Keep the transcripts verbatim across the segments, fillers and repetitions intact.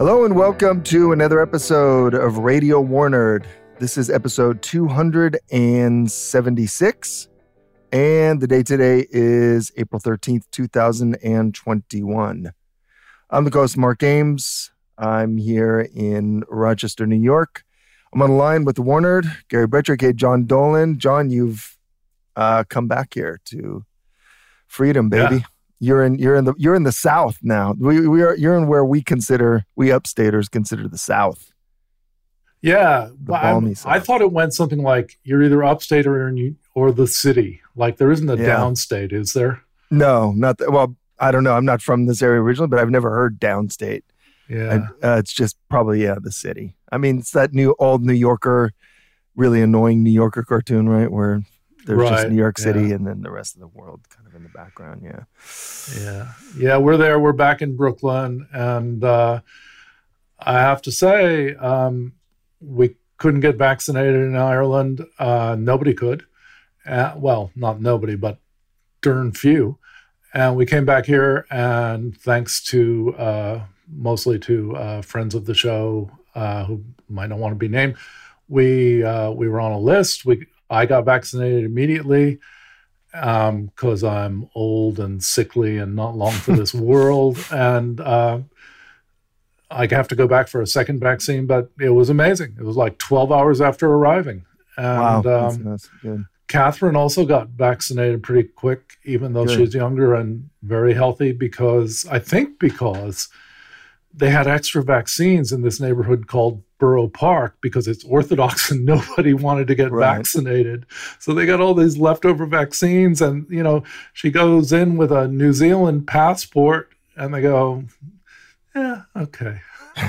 Hello and welcome to another episode of Radio Warnerd. This is episode two hundred seventy-six, and the date today is April thirteenth, two thousand twenty-one. I'm the host, Mark Ames. I'm here in Rochester, New York. I'm on the line with the Warnerd, Gary Brettrick, hey, John Dolan. John, you've uh, come back here to freedom, baby. Yeah. You're in you're in the you're in the South now. We we are you're in where we consider we upstaters consider the South. Yeah, I thought it went something like you're either upstate or in, or the city. Like there isn't a yeah. downstate, is there? No, not that. Well, I don't know. I'm not from this area originally, but I've never heard downstate. Yeah, I, uh, it's just probably yeah the city. I mean, it's that new old New Yorker, really annoying New Yorker cartoon, right? Where there's right. just New York City yeah. and then the rest of the world kind of in the background. Yeah. Yeah. Yeah. We're there. We're back in Brooklyn. And uh, I have to say, um, we couldn't get vaccinated in Ireland. Uh, nobody could. Uh, well, not nobody, but darn few. And we came back here, and thanks to uh, mostly to uh, friends of the show uh, who might not want to be named, we uh, we were on a list. We I got vaccinated immediately because um, I'm old and sickly and not long for this world. And uh, I have to go back for a second vaccine, but it was amazing. It was like twelve hours after arriving. And wow, that's, um, that's good. Catherine also got vaccinated pretty quick, even though good. she's younger and very healthy, because I think because they had extra vaccines in this neighborhood called Borough Park because it's Orthodox and nobody wanted to get right. vaccinated. So they got all these leftover vaccines, and, you know, she goes in with a New Zealand passport and they go, yeah, okay.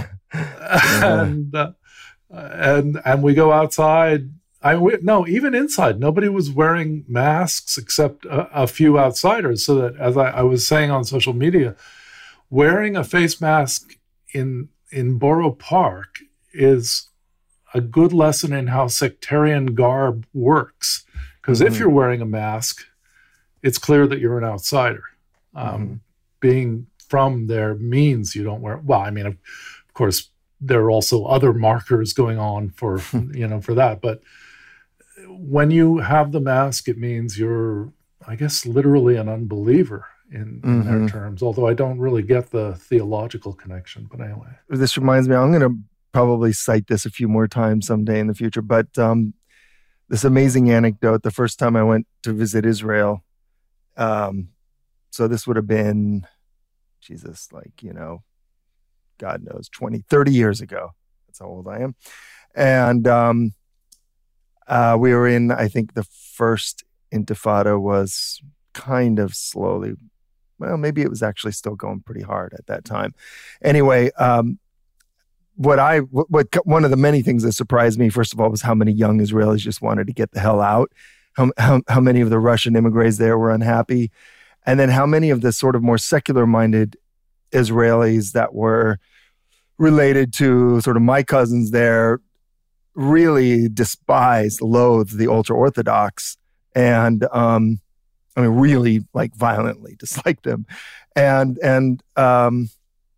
and, uh, and, and we go outside. I no, even inside, nobody was wearing masks except a, a few outsiders. So that, as I, I was saying on social media, wearing a face mask in in Borough Park is a good lesson in how sectarian garb works. Because mm-hmm. if you're wearing a mask, it's clear that you're an outsider. Um, mm-hmm. Being from there means you don't wear. Well, I mean, of, of course, there are also other markers going on for you know for that. But when you have the mask, it means you're, I guess, literally an unbeliever. In, in mm-hmm. their terms, although I don't really get the theological connection. But anyway. This reminds me, I'm going to probably cite this a few more times someday in the future, but um, this amazing anecdote, the first time I went to visit Israel, um, so this would have been, Jesus, like, you know, God knows, twenty, thirty years ago. That's how old I am. And um, uh, we were in, I think the first Intifada was kind of slowly, well, maybe it was actually still going pretty hard at that time. Anyway, um, what I, what, what one of the many things that surprised me, first of all, was how many young Israelis just wanted to get the hell out. How, how, how many of the Russian immigrants there were unhappy. And then how many of the sort of more secular-minded Israelis that were related to sort of my cousins there really despised, loathed the ultra-Orthodox. And, um, I mean, really, like, violently dislike them. And and um,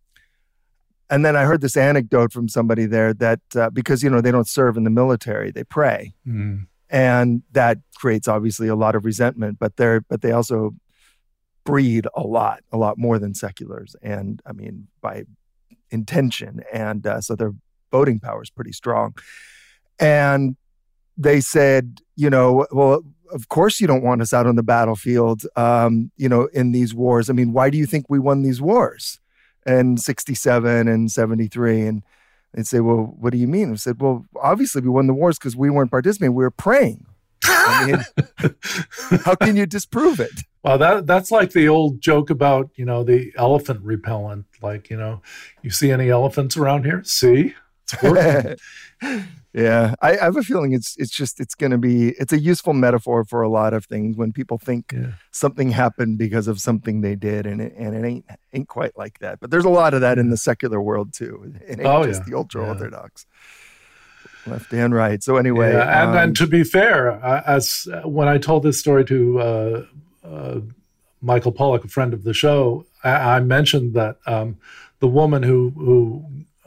and then I heard this anecdote from somebody there that uh, because, you know, they don't serve in the military, they pray. Mm. And that creates, obviously, a lot of resentment. But they're but they also breed a lot, a lot more than seculars. And, I mean, by intention. And uh, so their voting power is pretty strong. And they said, you know, well, of course you don't want us out on the battlefield, um, you know, in these wars. I mean, why do you think we won these wars in sixty-seven and seventy-three? And they'd say, well, what do you mean? I said, well, obviously we won the wars because we weren't participating. We were praying. I mean, how can you disprove it? Well, that that's like the old joke about, you know, the elephant repellent. Like, you know, you see any elephants around here? See? It's working. Yeah, I, I have a feeling it's it's just it's going to be it's a useful metaphor for a lot of things when people think yeah. something happened because of something they did, and it and it ain't ain't quite like that. But there's a lot of that in the secular world too. It ain't oh, just yeah. the ultra orthodox, yeah. left and right. So anyway, yeah, and um, and to be fair, as when I told this story to uh, uh, Michael Pollack, a friend of the show, I, I mentioned that um, the woman who who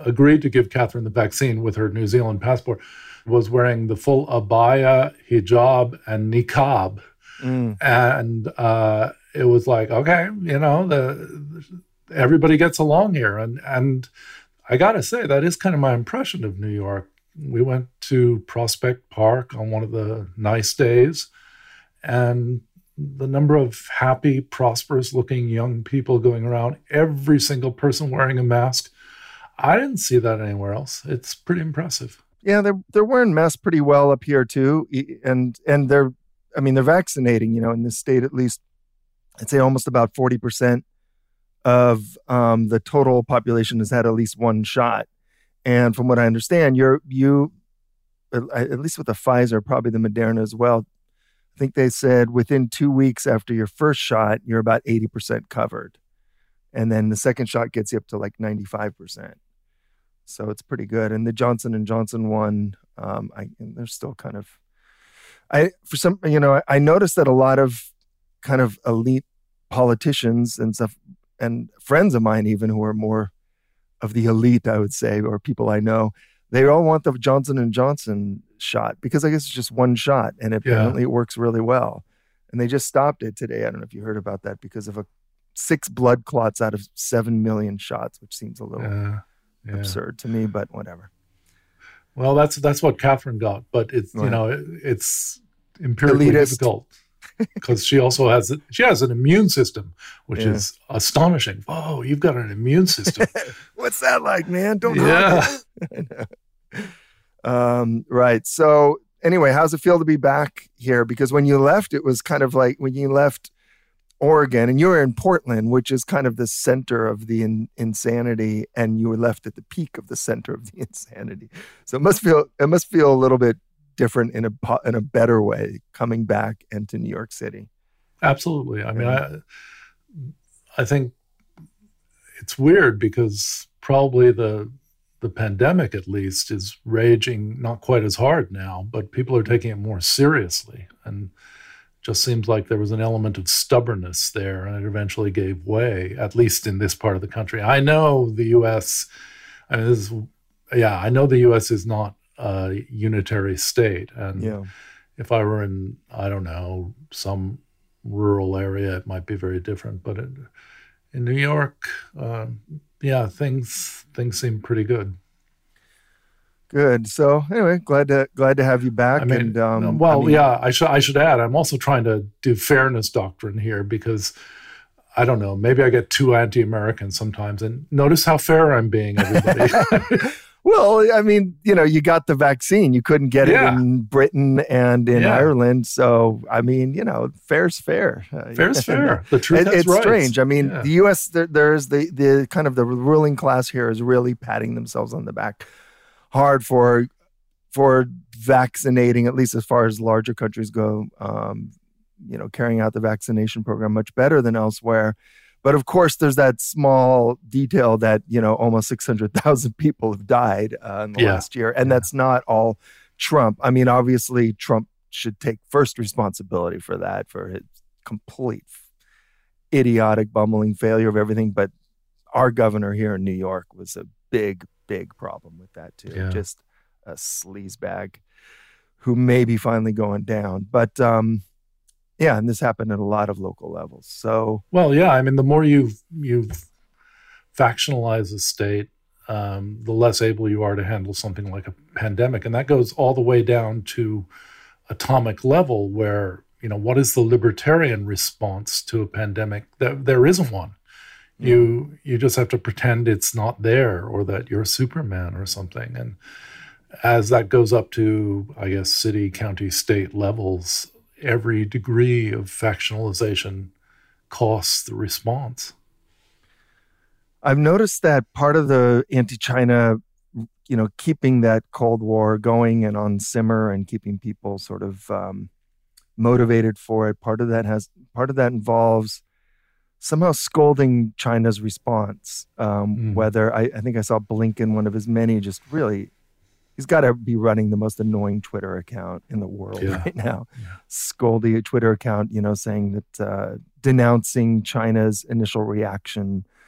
agreed to give Catherine the vaccine with her New Zealand passport was wearing the full abaya, hijab, and niqab. Mm. And uh, it was like, okay, you know, the everybody gets along here. And, and I got to say, that is kind of my impression of New York. We went to Prospect Park on one of the nice days, and the number of happy, prosperous-looking young people going around, every single person wearing a mask, I didn't see that anywhere else. It's pretty impressive. Yeah, they're they're wearing masks pretty well up here too, and and they're, I mean, they're vaccinating. You know, in this state at least, I'd say almost about forty percent of um, the total population has had at least one shot. And from what I understand, you're you, at least with the Pfizer, probably the Moderna as well. I think they said within two weeks after your first shot, you're about eighty percent covered. And then the second shot gets you up to like ninety-five percent. So it's pretty good. And the Johnson and Johnson one, um, I, they're still kind of, I, for some, you know, I, I noticed that a lot of kind of elite politicians and stuff, and friends of mine even who are more of the elite, I would say, or people I know, they all want the Johnson and Johnson shot because I guess it's just one shot and apparently yeah. it works really well. And they just stopped it today. I don't know if you heard about that, because of a six blood clots out of seven million shots, which seems a little uh, yeah. absurd to me, but whatever. Well, that's that's what Catherine got, but it's right. you know it, it's empirically elitist. Difficult because she also has she has an immune system, which yeah. is astonishing. Oh, you've got an immune system. What's that like, man? Don't yeah. um, right. So anyway, how's it feel to be back here? Because when you left, it was kind of like when you left Oregon, and you were in Portland, which is kind of the center of the in, insanity, and you were left at the peak of the center of the insanity. So it must feel it must feel a little bit different in a in a better way coming back into New York City. Absolutely. I mean, I I think it's weird because probably the the pandemic, at least, is raging not quite as hard now, but people are taking it more seriously, and just seems like there was an element of stubbornness there, and it eventually gave way, at least in this part of the country. I know the U S, I mean, this is, yeah, I know the U S is not a unitary state. And yeah. if I were in, I don't know, some rural area, it might be very different. But in, in New York, uh, yeah, things things seem pretty good. Good. So anyway, glad to glad to have you back. I mean, and um, well, I mean, yeah, I should I should add, I'm also trying to do fairness doctrine here because I don't know, maybe I get too anti-American sometimes. And notice how fair I'm being, everybody. Well, I mean, you know, you got the vaccine. You couldn't get yeah. it in Britain and in yeah. Ireland. So, I mean, you know, fair's fair. Fair's fair. The truth it, It's rights. strange. I mean, yeah. the U S, there, there's the, the kind of the ruling class here is really patting themselves on the back hard for for vaccinating, at least as far as larger countries go, um, you know, carrying out the vaccination program much better than elsewhere. But of course, there's that small detail that, you know, almost six hundred thousand people have died uh, in the yeah. last year. And yeah. that's not all Trump. I mean, obviously, Trump should take first responsibility for that, for his complete idiotic, bumbling failure of everything. But our governor here in New York was a big, big problem with that, too. Yeah. Just a sleazebag who may be finally going down. But, um, yeah, and this happened at a lot of local levels. So, well, yeah, I mean, the more you you factionalize a state, um, the less able you are to handle something like a pandemic, and that goes all the way down to atomic level, where you know what is the libertarian response to a pandemic? There, there isn't one. Mm. You you just have to pretend it's not there, or that you're Superman or something. And as that goes up to, I guess, city, county, state levels, every degree of factionalization costs the response. I've noticed that part of the anti-China, you know, keeping that Cold War going and on simmer and keeping people sort of um, motivated for it, part of that has part of that involves somehow scolding China's response. Um, mm. Whether I, I think I saw Blinken, one of his many, just really. He's got to be running the most annoying Twitter account in the world yeah. right now. Yeah. Scoldy Twitter account, you know, saying that uh, denouncing China's initial reaction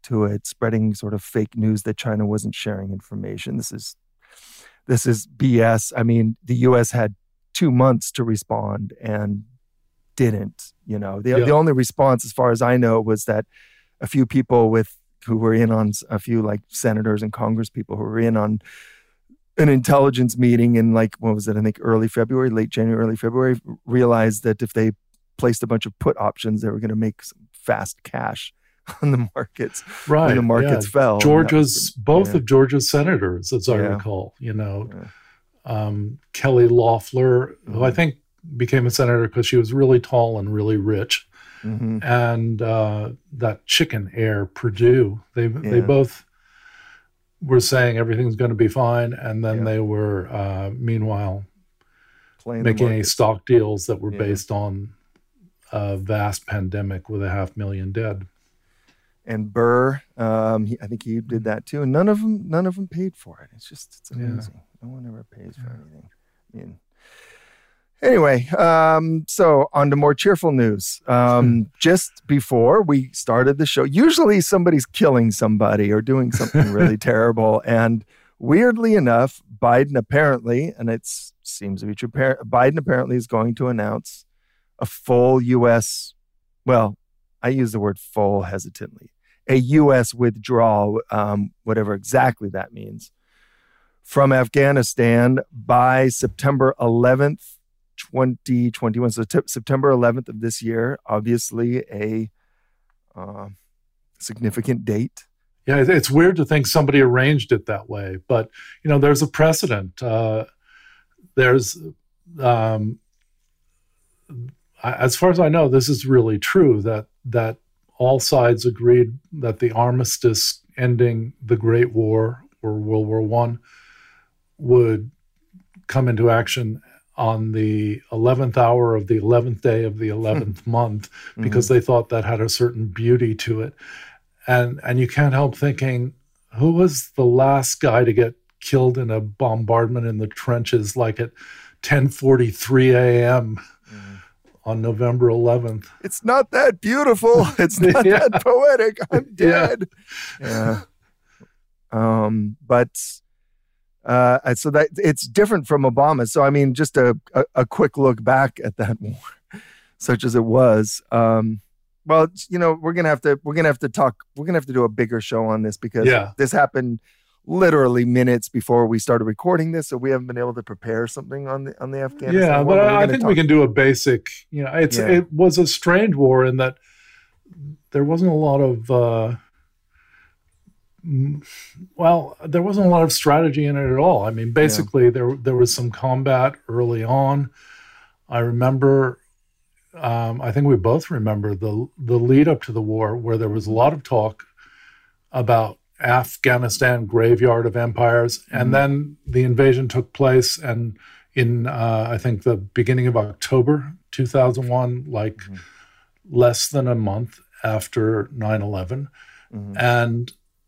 to it, spreading sort of fake news that China wasn't sharing information. This is this is B S. I mean, the U S had two months to respond and didn't. You know, the yeah. the only response, as far as I know, was that a few people with who were in on a few like senators and Congress people who were in on an intelligence meeting in like, what was it? I think early February, late January, early February, realized that if they placed a bunch of put options, they were going to make some fast cash on the markets. Right. When the markets yeah. fell. Georgia's, was, both yeah. of Georgia's senators, as I yeah. recall, you know, yeah. um, Kelly Loeffler, mm-hmm. who I think became a senator because she was really tall and really rich. Mm-hmm. And uh, that chicken heir, Perdue, they yeah. they both were saying everything's going to be fine. And then yeah. they were, uh, meanwhile, Playing making any stock deals that were yeah. based on a vast pandemic with a half million dead. And Burr, um, he, I think he did that too. And none of them, none of them paid for it. It's just, it's amazing. Yeah. No one ever pays for anything. I mean, anyway, um, so on to more cheerful news. Um, just before we started the show, usually somebody's killing somebody or doing something really terrible. And weirdly enough, Biden apparently, and it seems to be true, Biden apparently is going to announce a full U S, well, I use the word full hesitantly, a U S withdrawal, um, whatever exactly that means, from Afghanistan by September eleventh, twenty twenty-one. So t- September eleventh of this year, obviously a uh, significant date. Yeah, it's weird to think somebody arranged it that way, but you know, there's a precedent. Uh, there's, um, as far as I know, this is really true that that all sides agreed that the armistice ending the Great War or World War One would come into action on the eleventh hour of the eleventh day of the eleventh month, because mm-hmm. they thought that had a certain beauty to it. And and you can't help thinking, who was the last guy to get killed in a bombardment in the trenches like at ten forty-three a.m. Mm-hmm. on November eleventh? It's not that beautiful. It's not yeah. that poetic. I'm dead. Yeah. yeah. Um, but uh, so that it's different from Obama. So I mean, just a, a, a quick look back at that war, such as it was. Um, well, you know, we're gonna have to we're gonna have to talk. We're gonna have to do a bigger show on this because yeah. this happened literally minutes before we started recording this, so we haven't been able to prepare something on the on the Afghanistan yeah, war. But but I think talk. we can do a basic. You know, it's yeah. it was a strange war in that there wasn't a lot of. Uh, well, there wasn't a lot of strategy in it at all. I mean, basically, yeah. there there was some combat early on. I remember. Um, I think we both remember the the lead up to the war, where there was a lot of talk about Afghanistan graveyard of empires, mm-hmm. and then the invasion took place, and in uh, I think the beginning of October two thousand one, like mm-hmm. less than a month after nine eleven, mm-hmm. and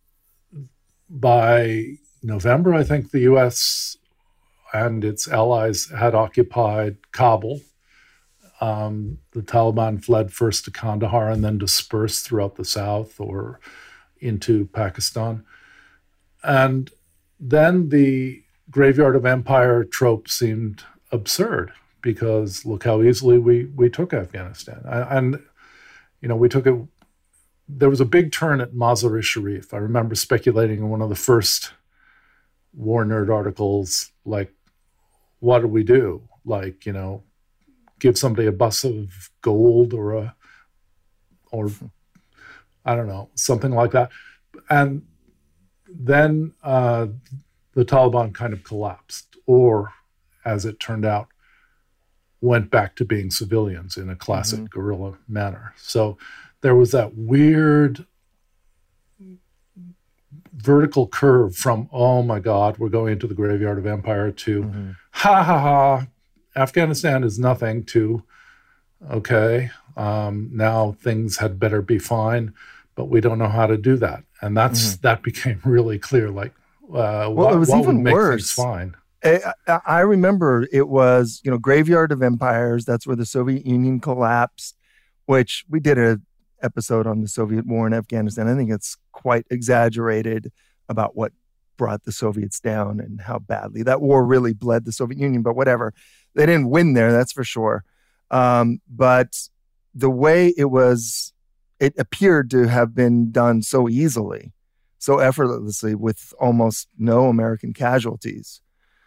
by November, I think the U S and its allies had occupied Kabul. Um, the Taliban fled first to Kandahar and then dispersed throughout the south or into Pakistan. And then the graveyard of empire trope seemed absurd because look how easily we we took Afghanistan. And, you know, we took it, there was a big turn at Mazar-i-Sharif. I remember speculating in one of the first War Nerd articles, like, what do we do? Like, you know, give somebody a bus of gold or a, or I don't know, something like that. And then uh, the Taliban kind of collapsed, or as it turned out, went back to being civilians in a classic mm-hmm. guerrilla manner. So there was that weird vertical curve from, oh my God, we're going into the graveyard of empire to, mm-hmm. ha ha ha, Afghanistan is nothing, to, okay, um, now things had better be fine, but we don't know how to do that. And that's mm-hmm. that became really clear, like, uh, well, what, it was what even would make worse. things fine? I, I remember it was, you know, graveyard of empires. That's where the Soviet Union collapsed, which we did a episode on the Soviet war in Afghanistan. I think it's quite exaggerated about what brought the Soviets down and how badly that war really bled the Soviet Union, but whatever. They didn't win there, that's for sure. Um, but the way it was, it appeared to have been done so easily, so effortlessly, with almost no American casualties,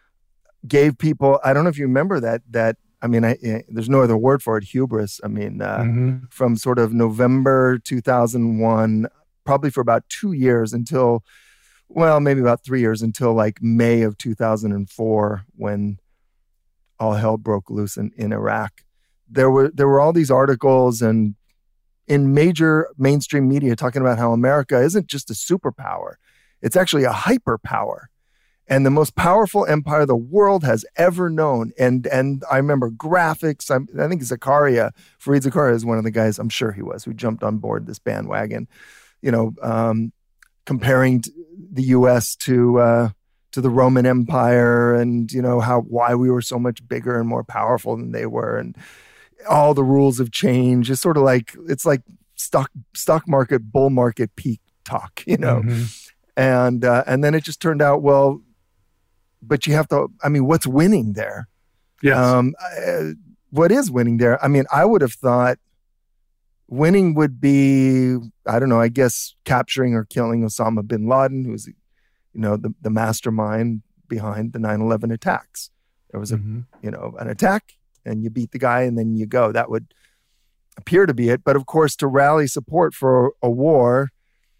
gave people, I don't know if you remember that, that I mean, I, I, there's no other word for it, hubris. I mean, uh, mm-hmm. from sort of November two thousand one, probably for about two years until, well, maybe about three years until like May of two thousand four, when all hell broke loose in, in Iraq. There were there were all these articles and in major mainstream media talking about how America isn't just a superpower. It's actually a hyperpower and the most powerful empire the world has ever known. And and I remember graphics. I'm, I think Zakaria, Fareed Zakaria is one of the guys, I'm sure he was, who jumped on board this bandwagon, you know, um, comparing the U S to uh, to the Roman Empire and, you know, how why we were so much bigger and more powerful than they were. And all the rules of change. It's sort of like, it's like stock stock market, bull market peak talk, you know? Mm-hmm. And uh, and then it just turned out, well, but you have to, I mean, what's winning there? Yes. Um, uh, what is winning there? I mean, I would have thought winning would be, I don't know, I guess capturing or killing Osama bin Laden, who's, you know, the, the mastermind behind the nine eleven attacks. There was a, mm-hmm. you know, an attack and you beat the guy and then you go. That would appear to be it. But of course, to rally support for a war,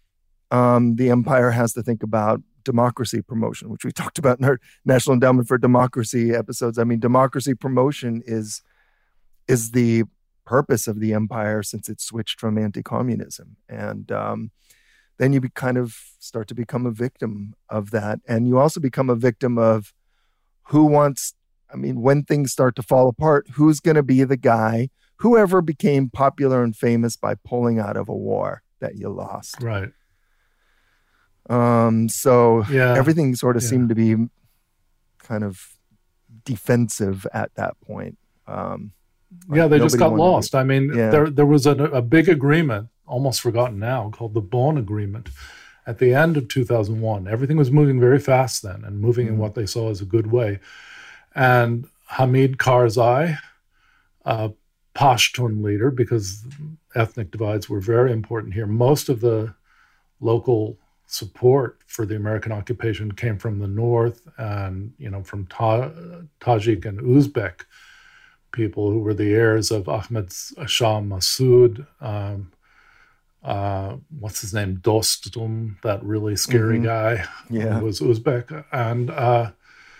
um, the empire has to think about democracy promotion, which we talked about in our National Endowment for Democracy episodes. I mean, democracy promotion is is the purpose of the empire since it switched from anti-communism. And um, then you be kind of start to become a victim of that. And you also become a victim of who wants, I mean, when things start to fall apart, who's going to be the guy, whoever became popular and famous by pulling out of a war that you lost. Right. Um, so yeah. everything sort of yeah. seemed to be kind of defensive at that point. Um, yeah, they just got lost. I mean, yeah. there there was a, a big agreement, almost forgotten now, called the Bonn Agreement at the end of two thousand one. Everything was moving very fast then and moving mm-hmm. in what they saw as a good way. And Hamid Karzai, a Pashtun leader, because ethnic divides were very important here, most of the local support for the American occupation came from the north and, you know, from Ta- Tajik and Uzbek people who were the heirs of Ahmed Shah Massoud, um, uh, what's his name, Dostum, that really scary mm-hmm. guy, yeah. who was Uzbek. And uh,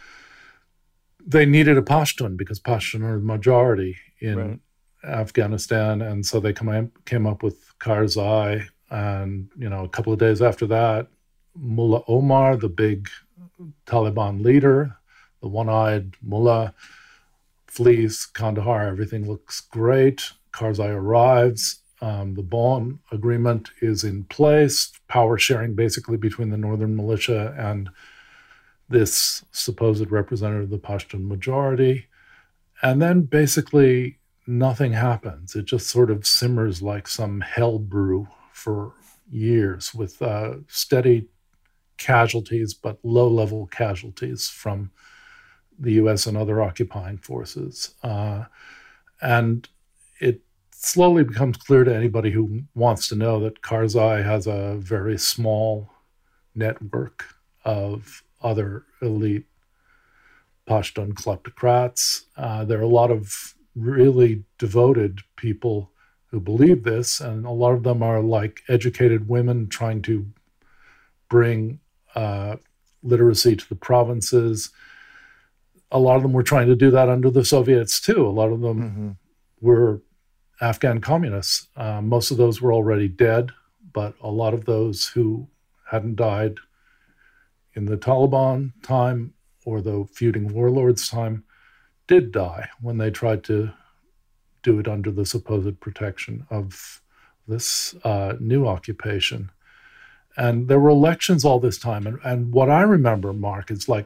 they needed a Pashtun because Pashtun are the majority in right. Afghanistan. And so they come, came up with Karzai. And, you know, a couple of days after that, Mullah Omar, the big Taliban leader, the one-eyed mullah, flees Kandahar. Everything looks great. Karzai arrives. Um, the Bonn Agreement is in place. Power sharing basically between the northern militia and this supposed representative of the Pashtun majority. And then basically nothing happens. It just sort of simmers like some hell brew for years with uh, steady casualties, but low-level casualties from the U S and other occupying forces. Uh, and it slowly becomes clear to anybody who wants to know that Karzai has a very small network of other elite Pashtun kleptocrats. Uh, there are a lot of really devoted people who believe this, and a lot of them are like educated women trying to bring uh, literacy to the provinces. A lot of them were trying to do that under the Soviets too. A lot of them mm-hmm. were Afghan communists. Uh, most of those were already dead, but a lot of those who hadn't died in the Taliban time or the feuding warlords time did die when they tried to do it under the supposed protection of this uh, new occupation. And there were elections all this time. And, and what I remember, Mark, is like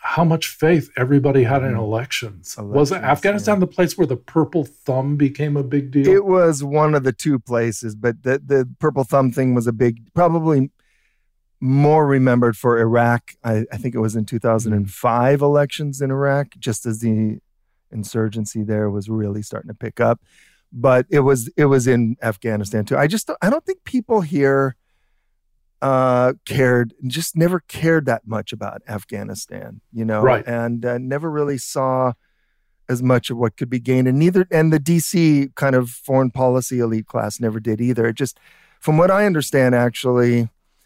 how much faith everybody had in elections. elections was Afghanistan yeah. the place where the purple thumb became a big deal? It was one of the two places, but the, the purple thumb thing was a big, probably more remembered for Iraq. I, I think it was in two thousand five mm-hmm. elections in Iraq, just as the insurgency there was really starting to pick up. But it was it was in Afghanistan too. I just I don't think people here uh, cared, just never cared that much about Afghanistan, you know, right. and uh, never really saw as much of what could be gained. And neither, and the D C kind of foreign policy elite class never did either. It just, from what I understand, actually,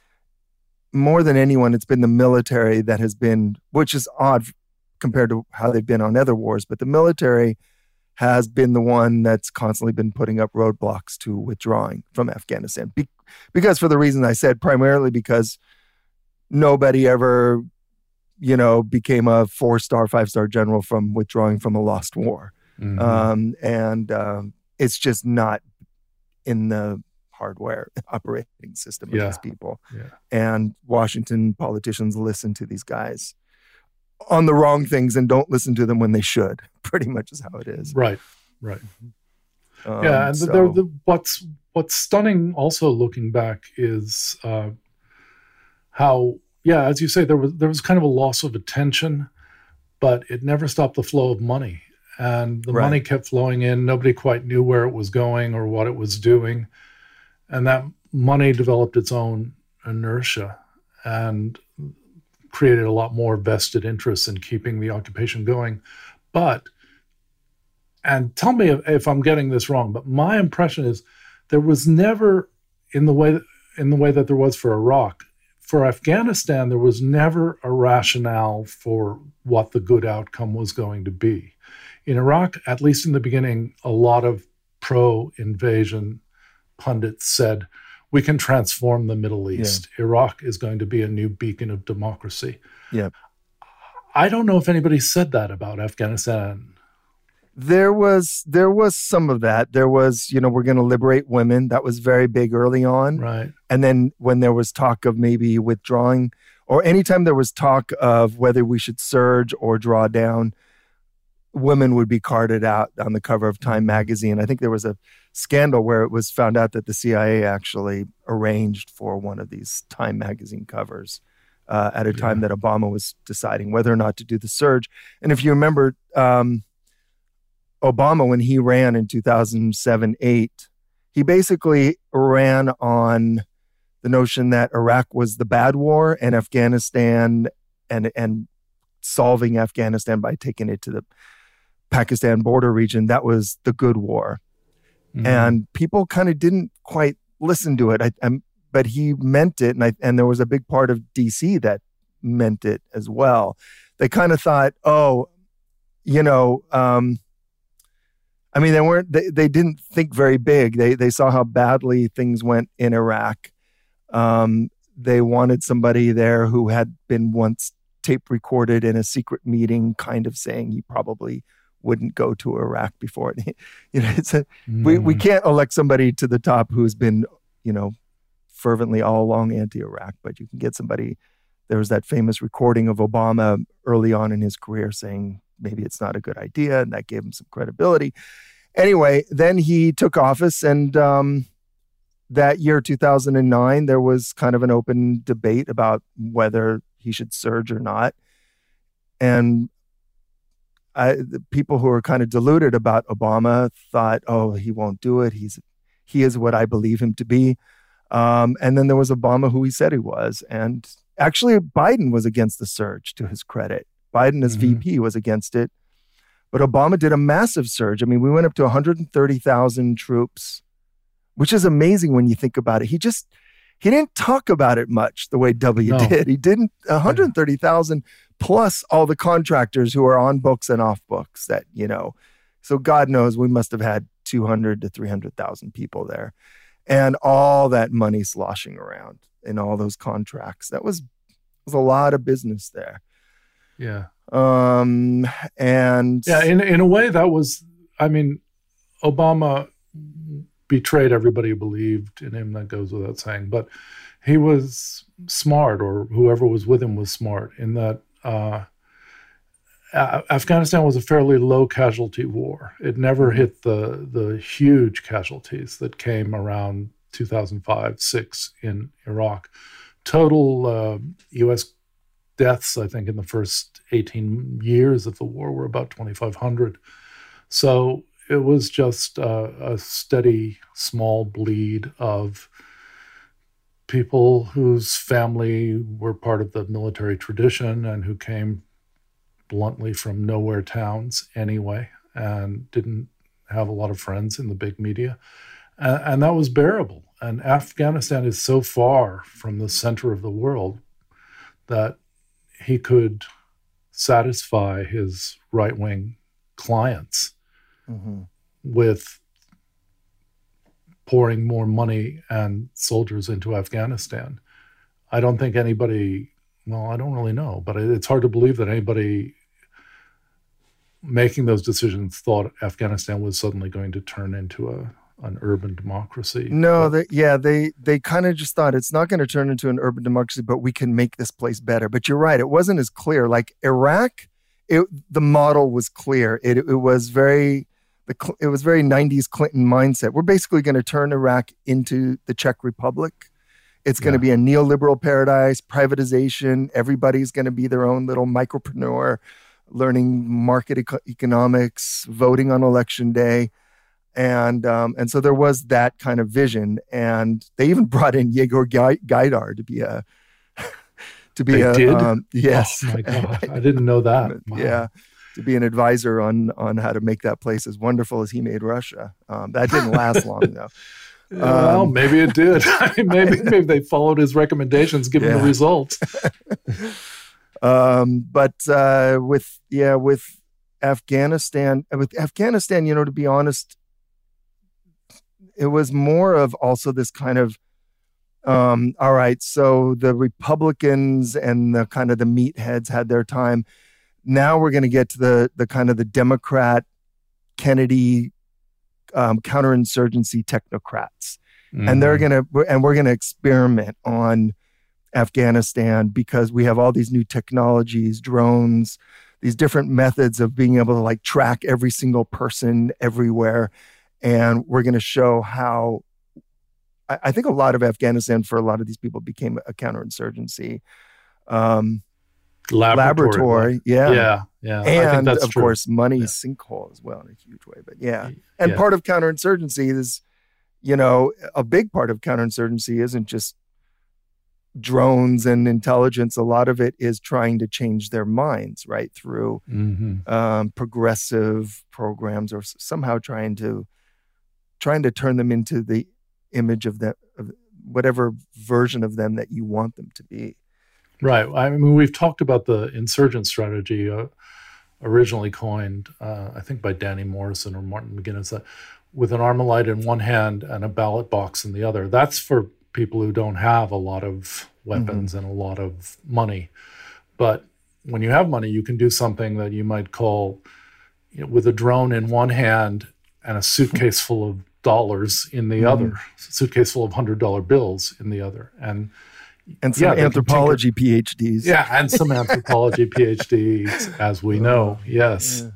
more than anyone, it's been the military that has been, which is odd compared to how they've been on other wars, but the military has been the one that's constantly been putting up roadblocks to withdrawing from Afghanistan. Be- because for the reason I said, primarily because nobody ever, you know, became a four-star, five-star general from withdrawing from a lost war. Mm-hmm. Um, and um, it's just not in the hardware operating system of yeah. these people. Yeah. And Washington politicians listen to these guys on the wrong things and don't listen to them when they should. Pretty much is how it is. Right, right. Um, yeah, and so. the, the, what's what's stunning also looking back is uh, how, yeah, as you say, there was there was kind of a loss of attention, but it never stopped the flow of money. And the right. money kept flowing in. Nobody quite knew where it was going or what it was doing. And that money developed its own inertia and created a lot more vested interests in keeping the occupation going. But, and tell me if, if I'm getting this wrong, but my impression is there was never, in the way that, in the way that there was for Iraq, for Afghanistan, there was never a rationale for what the good outcome was going to be. In Iraq, at least in the beginning, a lot of pro-invasion pundits said, we can transform the Middle East. Yeah. Iraq is going to be a new beacon of democracy. Yeah. I don't know if anybody said that about Afghanistan. There was there was some of that. There was, you know, we're going to liberate women. That was very big early on. Right. And then when there was talk of maybe withdrawing, or anytime there was talk of whether we should surge or draw down, women would be carted out on the cover of Time magazine. I think there was a scandal where it was found out that the C I A actually arranged for one of these Time magazine covers uh, at a yeah. time that Obama was deciding whether or not to do the surge. And if you remember, um, Obama, when he ran in two thousand seven, eight, he basically ran on the notion that Iraq was the bad war and Afghanistan and and solving Afghanistan by taking it to the Pakistan border region, that was the good war. Mm-hmm. And people kind of didn't quite listen to it. I, I'm, but he meant it, and I, and there was a big part of D C that meant it as well. They kind of thought, oh, you know, um, I mean, they weren't. They, they didn't think very big. They they saw how badly things went in Iraq. Um, they wanted somebody there who had been once tape recorded in a secret meeting, kind of saying he probably wouldn't go to Iraq before it. You know, it's a, mm. we we can't elect somebody to the top who's been, you know, fervently all along anti-Iraq, but you can get somebody. There was that famous recording of Obama early on in his career saying maybe it's not a good idea, and that gave him some credibility. Anyway, then he took office, and um, that year, two thousand nine, there was kind of an open debate about whether he should surge or not. And I, the people who were kind of deluded about Obama thought, oh, he won't do it. He's he is what I believe him to be. Um, and then there was Obama, who he said he was. And actually, Biden was against the surge, to his credit. Biden as mm-hmm. V P was against it. But Obama did a massive surge. I mean, we went up to one hundred thirty thousand troops, which is amazing when you think about it. He just, he didn't talk about it much the way W no. did. He didn't, one hundred thirty thousand plus all the contractors who are on books and off books that, you know, so God knows we must have had two hundred to three hundred thousand people there. And all that money sloshing around in all those contracts. That was, was a lot of business there. Yeah. Um, and yeah, in in a way that was, I mean, Obama betrayed everybody who believed in him. That goes without saying, but he was smart, or whoever was with him was smart in that uh, uh, Afghanistan was a fairly low casualty war. It never hit the the huge casualties that came around two thousand five, six in Iraq. Total uh, U S deaths, I think, in the first eighteen years of the war were about twenty-five hundred. So it was just uh, a steady, small bleed of people whose family were part of the military tradition and who came bluntly from nowhere towns anyway and didn't have a lot of friends in the big media. And, and that was bearable. And Afghanistan is so far from the center of the world that he could satisfy his right-wing clients mm-hmm. with pouring more money and soldiers into Afghanistan. I don't think anybody, well, I don't really know, but it's hard to believe that anybody making those decisions thought Afghanistan was suddenly going to turn into a an urban democracy. No, they, yeah, they they kind of just thought it's not going to turn into an urban democracy, but we can make this place better. But you're right, it wasn't as clear. Like Iraq, it, the model was clear. It it was very the it was very nineties Clinton mindset. We're basically going to turn Iraq into the Czech Republic. It's going to yeah. be a neoliberal paradise, privatization. Everybody's going to be their own little micropreneur, learning market eco- economics, voting on election day. And um, and so there was that kind of vision, and they even brought in Yegor Gaidar to be a to be they a did? Um, yes. Oh my God, I didn't know that. Wow. Yeah, to be an advisor on on how to make that place as wonderful as he made Russia. Um, that didn't last long though. Um, well, maybe it did. maybe maybe they followed his recommendations, given yeah. the results. um, but uh, with yeah, with Afghanistan, with Afghanistan, you know, to be honest, it was more of also this kind of, um, all right, so the Republicans and the kind of the meatheads had their time. Now we're going to get to the the kind of the Democrat, Kennedy, um, counterinsurgency technocrats. Mm-hmm. And they're going to, and we're going to experiment on Afghanistan because we have all these new technologies, drones, these different methods of being able to like track every single person everywhere. And we're going to show how, I, I think a lot of Afghanistan for a lot of these people became a counterinsurgency um, laboratory. laboratory. Yeah. Yeah. Yeah. And I think that's of true. course, money yeah. sinkhole as well in a huge way. But yeah. And yeah. part of counterinsurgency is, you know, a big part of counterinsurgency isn't just drones and intelligence. A lot of it is trying to change their minds, right? Through mm-hmm. um, progressive programs or somehow trying to trying to turn them into the image of that, of whatever version of them that you want them to be. Right. I mean, we've talked about the insurgent strategy uh, originally coined, uh, I think by Danny Morrison or Martin McGuinness, uh, with an Armalite in one hand and a ballot box in the other. That's for people who don't have a lot of weapons mm-hmm. and a lot of money. But when you have money, you can do something that you might call, you know, with a drone in one hand and a suitcase full of dollars in the mm-hmm. other, suitcase full of one hundred dollar bills in the other. And and some yeah, anthropology P H Ds. Yeah, and some anthropology P H Ds, as we know. Yes.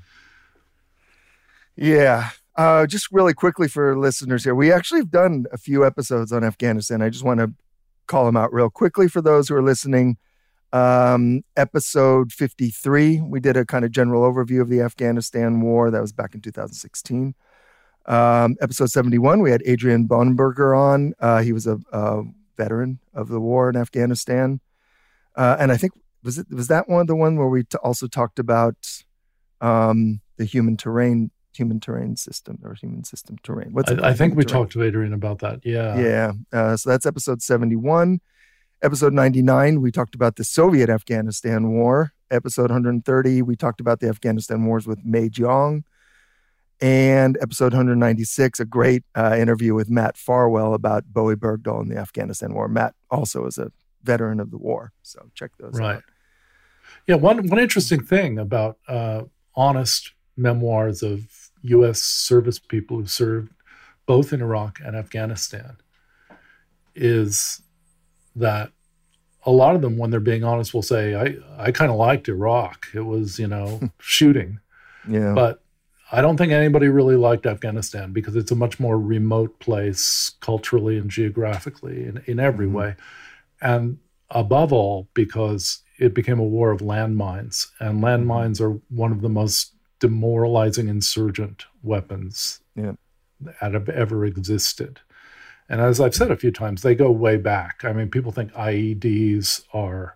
Yeah. yeah. Uh, just really quickly for listeners here, we actually have done a few episodes on Afghanistan. I just want to call them out real quickly for those who are listening. Um, episode fifty-three, we did a kind of general overview of the Afghanistan war. That was back in two thousand sixteen. Um, episode seventy-one, we had Adrian Bonenberger on. Uh, he was a, a veteran of the war in Afghanistan. Uh, and I think, was it was that one the one where we t- also talked about um, the human terrain human terrain system or human system terrain? What's it I, I think we terrain? talked to Adrian about that. Yeah. Yeah. Uh, so that's episode seventy-one. Episode ninety-nine, we talked about the Soviet Afghanistan war. Episode one hundred thirty, we talked about the Afghanistan wars with Mei Jiang. And episode one hundred ninety-six, a great uh, interview with Matt Farwell about Bowie Bergdahl and the Afghanistan war. Matt also is a veteran of the war, so check those right. out. Yeah, one one interesting thing about uh, honest memoirs of U S service people who served both in Iraq and Afghanistan is that a lot of them, when they're being honest, will say, I, I kind of liked Iraq. It was, you know, shooting. Yeah. But I don't think anybody really liked Afghanistan because it's a much more remote place culturally and geographically in, in every mm-hmm. way. And above all, because it became a war of landmines. And landmines are one of the most demoralizing insurgent weapons yeah. that have ever existed. And as I've said a few times, they go way back. I mean, people think I E Ds are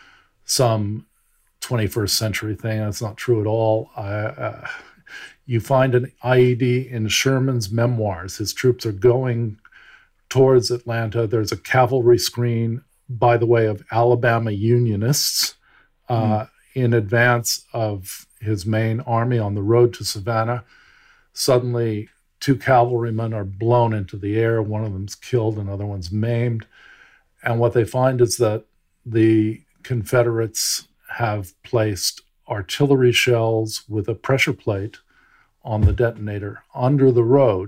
some twenty-first century thing. That's not true at all. I, uh, you find an I E D in Sherman's memoirs. His troops are going towards Atlanta. There's a cavalry screen, by the way, of Alabama Unionists uh, mm. in advance of his main army on the road to Savannah. Suddenly, two cavalrymen are blown into the air. One of them's killed, another one's maimed. And what they find is that the Confederates have placed artillery shells with a pressure plate on the detonator under the road.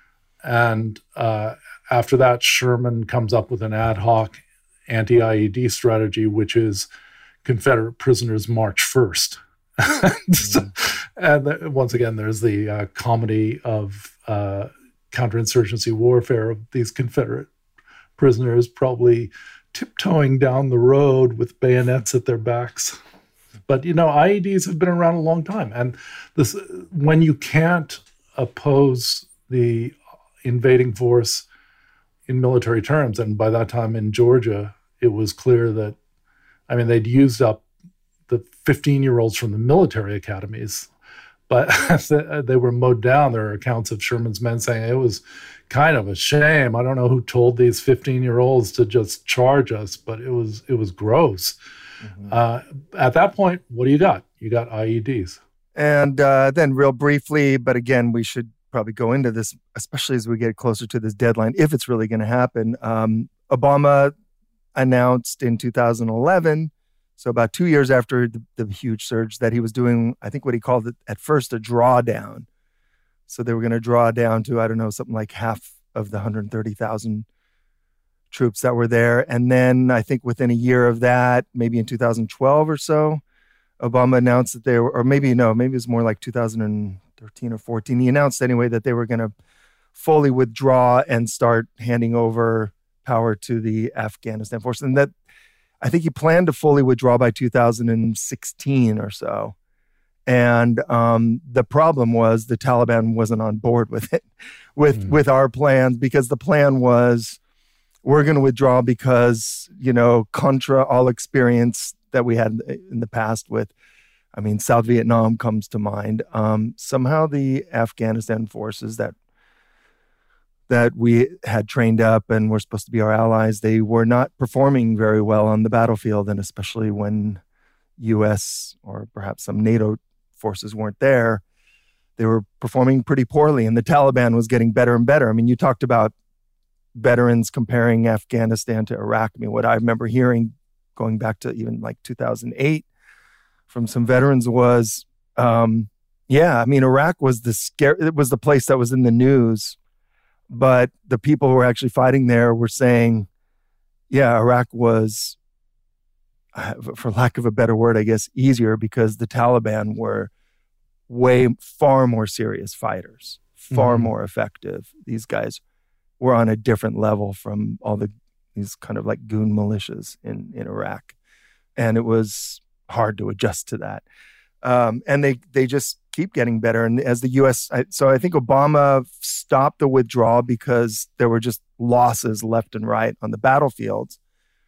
And uh, after that, Sherman comes up with an ad hoc anti-I E D strategy, which is Confederate prisoners march first. so, and the, once again, there's the uh, comedy of uh, counterinsurgency warfare of these Confederate prisoners probably tiptoeing down the road with bayonets at their backs. But, you know, I E Ds have been around a long time. And this, when you can't oppose the invading force in military terms, and by that time in Georgia, it was clear that, I mean, they'd used up the fifteen-year-olds from the military academies, but they were mowed down. There are accounts of Sherman's men saying it was kind of a shame. I don't know who told these fifteen-year-olds to just charge us, but it was it was gross. Mm-hmm. Uh, at that point, what do you got? You got I E Ds. And uh, then real briefly, but again, we should probably go into this, especially as we get closer to this deadline, if it's really going to happen. Um, Obama announced in two thousand eleven, so about two years after the, the huge surge, that he was doing, I think what he called it at first, a drawdown. So they were going to draw down to, I don't know, something like half of the one hundred thirty thousand troops that were there. And then I think within a year of that, maybe in two thousand twelve or so, Obama announced that they were, or maybe no, maybe it was more like two thousand thirteen or fourteen. He announced anyway that they were going to fully withdraw and start handing over power to the Afghanistan force. And that, I think he planned to fully withdraw by two thousand sixteen or so. And um, the problem was the Taliban wasn't on board with it, with, mm. with our plans, because the plan was, we're going to withdraw because, you know, contra all experience that we had in the past with, I mean, South Vietnam comes to mind. Um, somehow the Afghanistan forces that that we had trained up and were supposed to be our allies, they were not performing very well on the battlefield, and especially when U S or perhaps some NATO forces weren't there, they were performing pretty poorly, and the Taliban was getting better and better. I mean, you talked about veterans comparing Afghanistan to Iraq. I mean, what I remember hearing going back to even like two thousand eight from some veterans was, um, yeah, I mean, Iraq was the scare. It was the place that was in the news, but the people who were actually fighting there were saying, yeah, Iraq was, for lack of a better word, I guess, easier because the Taliban were way far more serious fighters, far mm-hmm. more effective. These guys were on a different level from all the these kind of like goon militias in, in Iraq. And it was hard to adjust to that. Um, and they they just keep getting better. And as the U S, I, so I think Obama stopped the withdrawal because there were just losses left and right on the battlefields,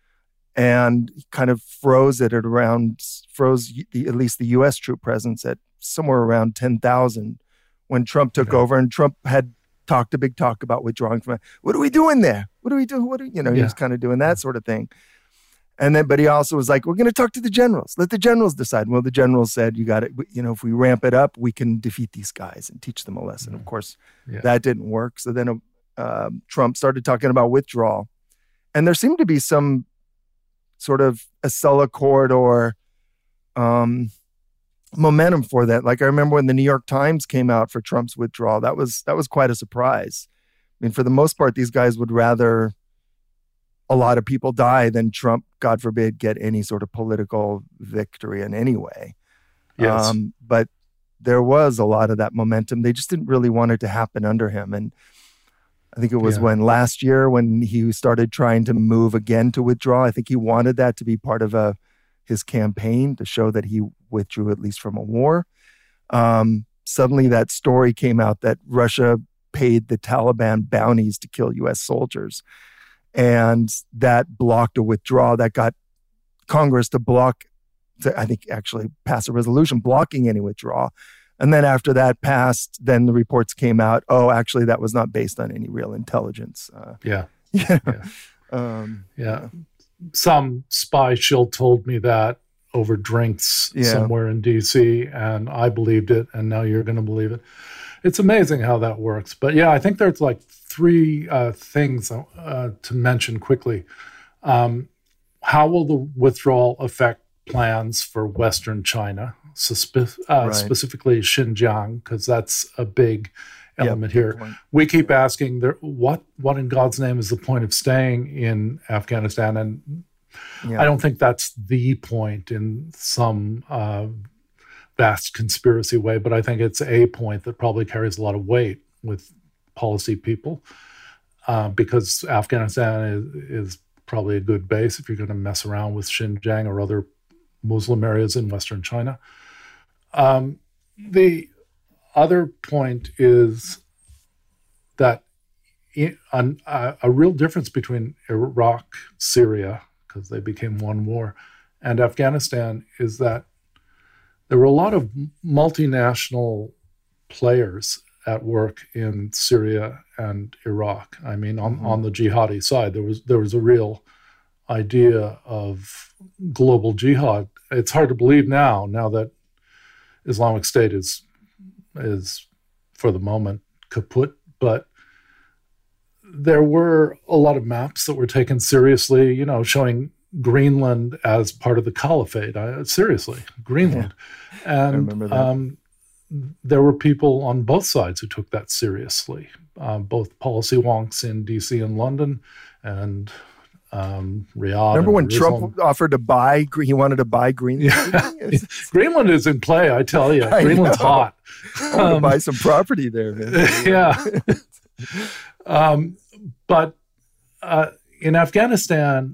and kind of froze it at around, froze the, at least the U S troop presence at somewhere around ten thousand when Trump took okay. over. And Trump had talked a big talk about withdrawing from it. What are we doing there? What do we do? What do you know? Yeah. He was kind of doing that sort of thing. And then, but he also was like, we're going to talk to the generals. Let the generals decide. Well, the generals said, you got it. You know, if we ramp it up, we can defeat these guys and teach them a lesson. Mm-hmm. Of course, yeah. that didn't work. So then uh, Trump started talking about withdrawal. And there seemed to be some sort of Acela corridor um, momentum for that. Like I remember when the New York Times came out for Trump's withdrawal, that was that was quite a surprise. I mean, for the most part, these guys would rather a lot of people die, then Trump, God forbid, get any sort of political victory in any way. Yes. Um, but there was a lot of that momentum. They just didn't really want it to happen under him. And I think it was yeah. when last year when he started trying to move again to withdraw, I think he wanted that to be part of a his campaign to show that he withdrew at least from a war. Um, suddenly that story came out that Russia paid the Taliban bounties to kill U S soldiers. And that blocked a withdrawal. That got Congress to block, to, I think actually pass a resolution blocking any withdrawal. And then after that passed, then the reports came out, oh, actually that was not based on any real intelligence. Uh, yeah. Yeah. Yeah. Um, yeah. Some spy shill told me that over drinks yeah. somewhere in D C, and I believed it, and now you're going to believe it. It's amazing how that works. But yeah, I think there's like three uh, things uh, to mention quickly. Um, how will the withdrawal affect plans for Western China, suspe- uh, right. specifically Xinjiang, because that's a big element yep, here. We keep asking, there, what what in God's name is the point of staying in Afghanistan? And yeah. I don't think that's the point in some uh, vast conspiracy way, but I think it's a point that probably carries a lot of weight with policy people uh, because Afghanistan is, is probably a good base if you're going to mess around with Xinjiang or other Muslim areas in Western China. Um, the other point is that in, an, a, a real difference between Iraq, Syria, because they became one war, and Afghanistan is that there were a lot of multinational players at work in Syria and Iraq. I mean, on, mm-hmm. on the jihadi side, there was there was a real idea of global jihad. It's hard to believe now, now that Islamic State is is for the moment kaput, but there were a lot of maps that were taken seriously, you know, showing Greenland as part of the caliphate. I, seriously, Greenland. Yeah. And I remember that. Um, there were people on both sides who took that seriously, uh, both policy wonks in D C and London and um, Riyadh. Remember when Jerusalem. Trump offered to buy, he wanted to buy Greenland? Yeah. Greenland is in play, I tell you. I Greenland's know. hot. I want um, to buy some property there, man. Yeah. um, but uh, in Afghanistan,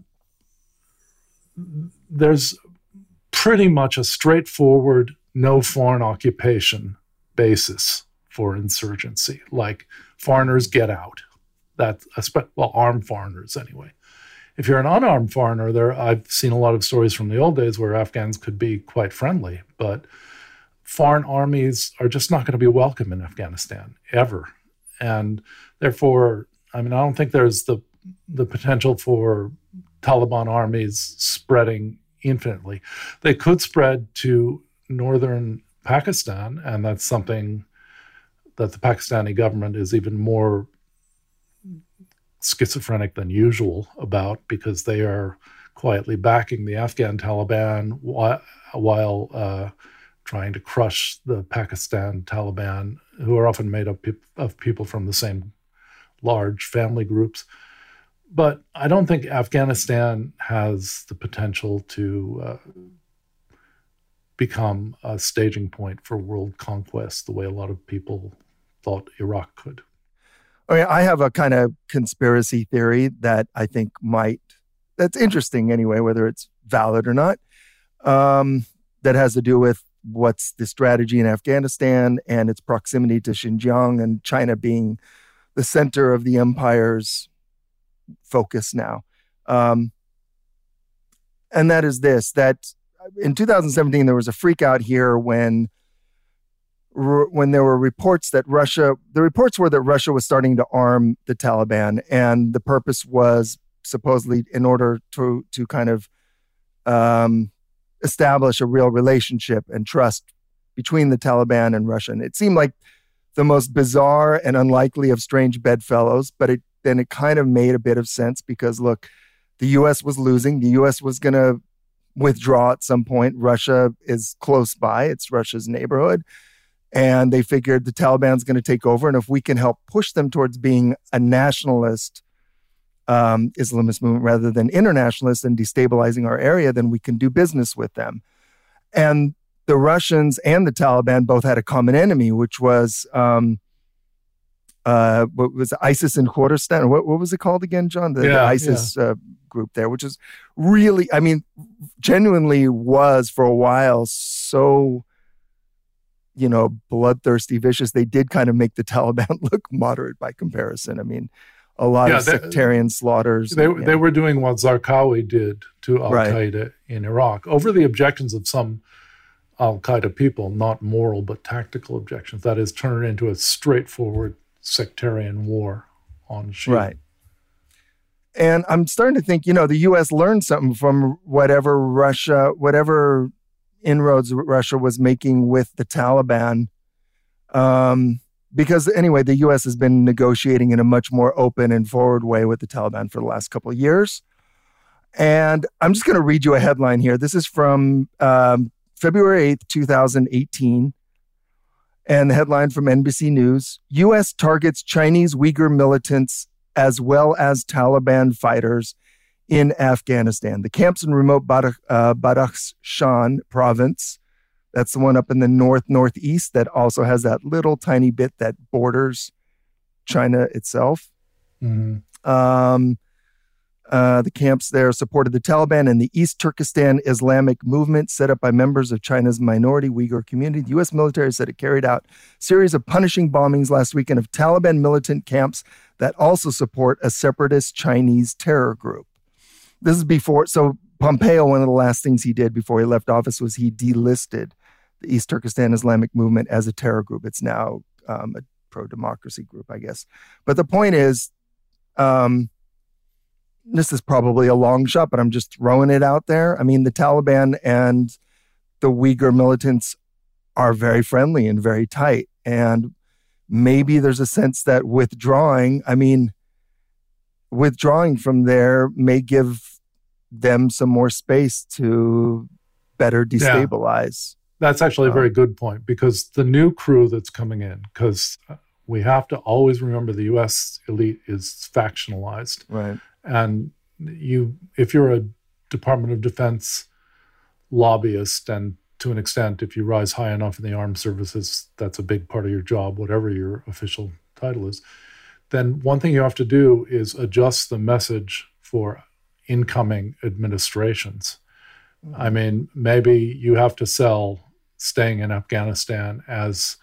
there's pretty much a straightforward no foreign occupation basis for insurgency. Like, foreigners get out. That, well, armed foreigners anyway. If you're an unarmed foreigner, there I've seen a lot of stories from the old days where Afghans could be quite friendly, but foreign armies are just not going to be welcome in Afghanistan ever. And therefore, I mean, I don't think there's the the potential for Taliban armies spreading infinitely. They could spread to northern Pakistan, and that's something that the Pakistani government is even more schizophrenic than usual about, because they are quietly backing the Afghan Taliban while, while uh, trying to crush the Pakistan Taliban, who are often made up of people from the same large family groups. But I don't think Afghanistan has the potential to uh, become a staging point for world conquest the way a lot of people thought Iraq could. I mean, I have a kind of conspiracy theory that I think might, that's interesting anyway, whether it's valid or not, um, that has to do with what's the strategy in Afghanistan and its proximity to Xinjiang and China being the center of the empire's focus now. Um, and that is this, that in two thousand seventeen, there was a freak out here when when there were reports that Russia, the reports were that Russia was starting to arm the Taliban, and the purpose was supposedly in order to to kind of um, establish a real relationship and trust between the Taliban and Russia. And it seemed like the most bizarre and unlikely of strange bedfellows, but it then it kind of made a bit of sense because, look, the U S was losing. The U S was going to withdraw at some point. Russia is close by. It's Russia's neighborhood. And they figured the Taliban's going to take over. And if we can help push them towards being a nationalist um, Islamist movement rather than internationalists and destabilizing our area, then we can do business with them. And the Russians and the Taliban both had a common enemy, which was um, uh, what was it, ISIS in Kurdistan? What, what was it called again, John? The, yeah, the ISIS yeah. uh, group there, which is really, I mean, genuinely was for a while so, you know, bloodthirsty, vicious. They did kind of make the Taliban look moderate by comparison. I mean, a lot yeah, of they, sectarian slaughters. They, and, they were doing what Zarqawi did to Al-Qaeda right. in Iraq over the objections of some Al-Qaeda people, not moral but tactical objections. That is, turn it into a straightforward sectarian war on Shia. Right. And I'm starting to think, you know, the U S learned something from whatever Russia, whatever inroads Russia was making with the Taliban. Um, because anyway, the U S has been negotiating in a much more open and forward way with the Taliban for the last couple of years. And I'm just going to read you a headline here. This is from um, February eighth, twenty eighteen. And the headline from N B C News, U S targets Chinese Uyghur militants as well as Taliban fighters in Afghanistan. The camps in remote Badakh, uh, Badakhshan province, that's the one up in the north-northeast that also has that little tiny bit that borders China itself. Mm-hmm. Um, uh, the camps there supported the Taliban and the East Turkestan Islamic movement set up by members of China's minority Uyghur community. The U S military said it carried out a series of punishing bombings last weekend of Taliban militant camps that also support a separatist Chinese terror group. This is before, so Pompeo, one of the last things he did before he left office was he delisted the East Turkestan Islamic movement as a terror group. It's now um, a pro-democracy group, I guess. But the point is, um, this is probably a long shot, but I'm just throwing it out there. I mean, the Taliban and the Uyghur militants are very friendly and very tight. And maybe there's a sense that withdrawing, I mean, withdrawing from there may give them some more space to better destabilize. Yeah. That's actually a very good point, because the new crew that's coming in, because we have to always remember the U S elite is factionalized. Right. And you, if you're a Department of Defense lobbyist, and to an extent, if you rise high enough in the armed services, that's a big part of your job, whatever your official title is, then one thing you have to do is adjust the message for incoming administrations. Mm-hmm. I mean, maybe you have to sell staying in Afghanistan as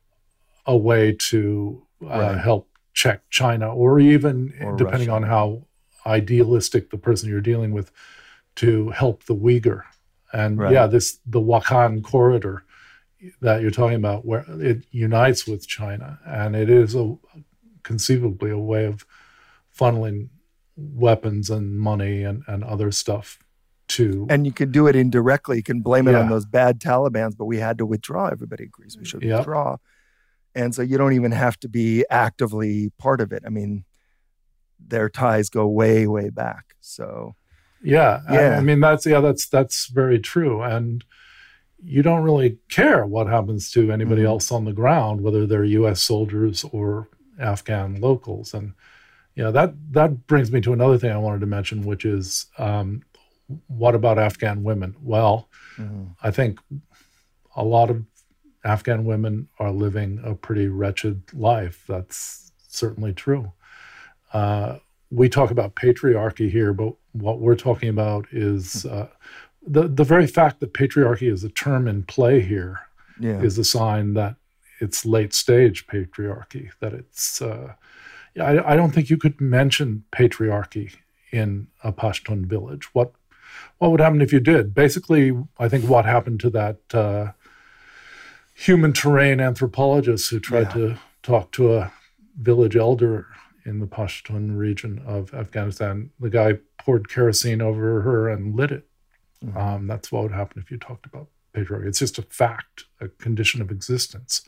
a way to uh, right. help check China, or even, or depending Russia. on how idealistic the person you're dealing with, to help the Uyghur. And right. yeah, this the Wakhan corridor that you're talking about, where it unites with China, and it is a conceivably a way of funneling weapons and money and, and other stuff to. And you can do it indirectly. You can blame it yeah. on those bad Talibans, but we had to withdraw. Everybody agrees we should yep. withdraw. And so you don't even have to be actively part of it. I mean, their ties go way, way back. So, yeah, yeah. I, I mean, that's, yeah, that's, that's very true. And you don't really care what happens to anybody mm-hmm. else on the ground, whether they're U S soldiers or Afghan locals. And, you know, that, that brings me to another thing I wanted to mention, which is, um, what about Afghan women? Well, mm-hmm. I think a lot of Afghan women are living a pretty wretched life. That's certainly true. Uh, we talk about patriarchy here, but what we're talking about is uh, the, the very fact that patriarchy is a term in play here yeah. is a sign that it's late stage patriarchy, that it's, uh, I, I don't think you could mention patriarchy in a Pashtun village. What, what would happen if you did? Basically, I think what happened to that uh, human terrain anthropologist who tried yeah. to talk to a village elder in the Pashtun region of Afghanistan. The guy poured kerosene over her and lit it. Mm-hmm. Um, that's what would happen if you talked about patriarchy. It's just a fact, a condition of existence.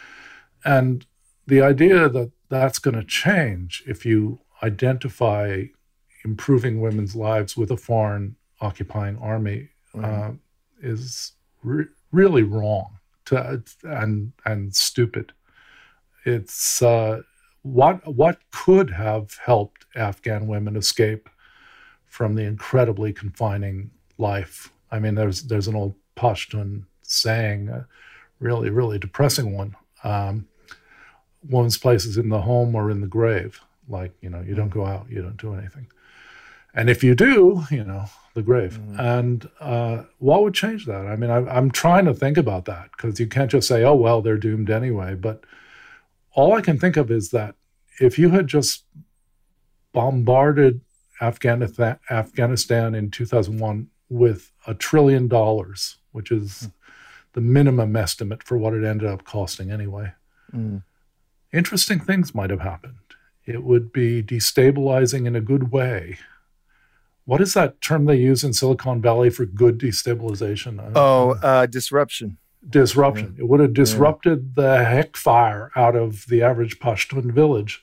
And the idea that that's going to change if you identify improving women's lives with a foreign occupying army mm-hmm. uh, is re- really wrong to, and and stupid. It's uh, what what could have helped Afghan women escape from the incredibly confining life. I mean, there's there's an old Pashtun saying, a really, really depressing one. Um, woman's place is in the home or in the grave. Like, you know, you don't go out, you don't do anything. And if you do, you know, the grave. Mm-hmm. And uh, what would change that? I mean, I, I'm trying to think about that, because you can't just say, oh, well, they're doomed anyway. But all I can think of is that if you had just bombarded Afghanistan, Afghanistan in two thousand one with a trillion dollars, which is mm. the minimum estimate for what it ended up costing anyway, mm. interesting things might have happened. It would be destabilizing in a good way. What is that term they use in Silicon Valley for good destabilization? Oh, uh, disruption. Disruption. Yeah. It would have disrupted yeah. the heck fire out of the average Pashtun village.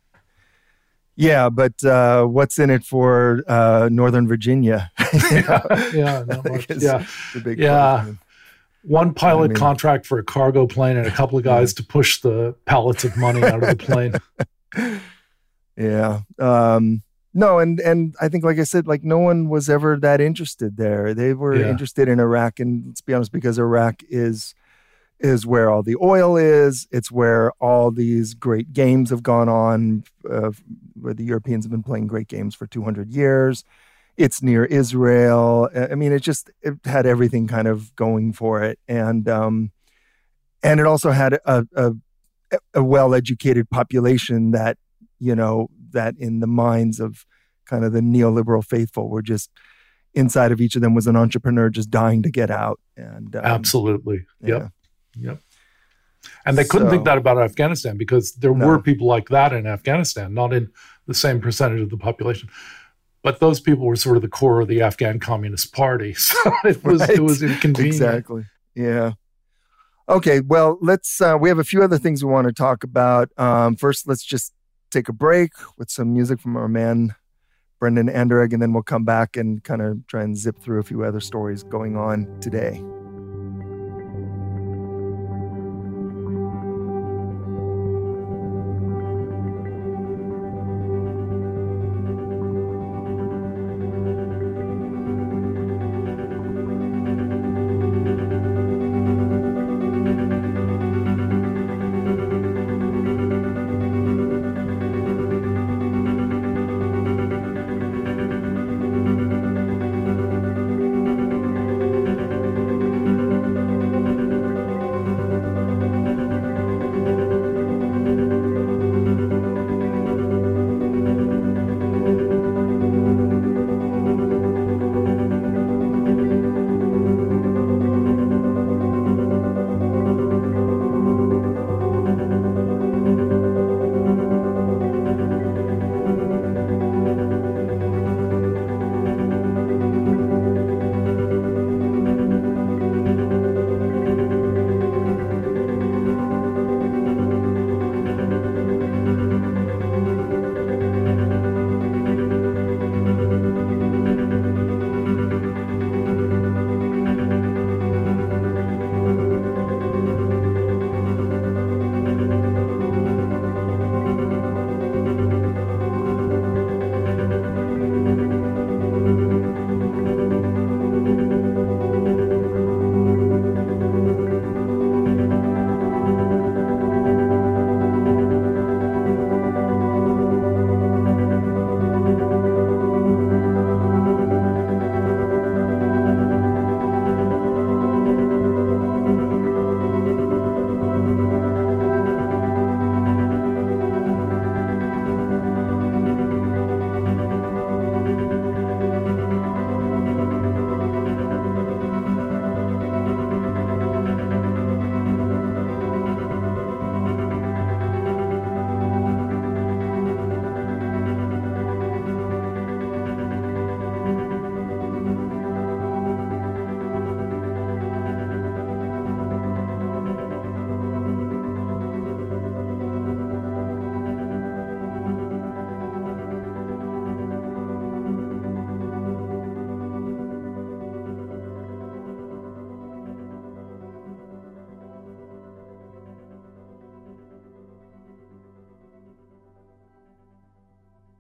Yeah, but uh, what's in it for uh, Northern Virginia? yeah, yeah, not much. yeah. The big yeah. Question. One pilot I mean, contract for a cargo plane and a couple of guys yeah. to push the pallets of money out of the plane. yeah. Um, no, and and I think, like I said, like no one was ever that interested there. They were yeah. interested in Iraq, and let's be honest, because Iraq is is where all the oil is. It's where all these great games have gone on, uh, where the Europeans have been playing great games for two hundred years. It's near Israel. I mean, it just it had everything kind of going for it, and um, and it also had a, a, a well-educated population that, you know, that in the minds of kind of the neoliberal faithful were just inside of each of them was an entrepreneur just dying to get out. And um, absolutely, yeah. yep. Yep. And they couldn't so, think that about Afghanistan, because there no. were people like that in Afghanistan, not in the same percentage of the population. But those people were sort of the core of the Afghan Communist Party. So it was right. it was inconvenient. Exactly. Yeah. Okay. Well, let's uh, we have a few other things we want to talk about. Um, first, let's just take a break with some music from our man Brendan Anderegg, and then we'll come back and kind of try and zip through a few other stories going on today.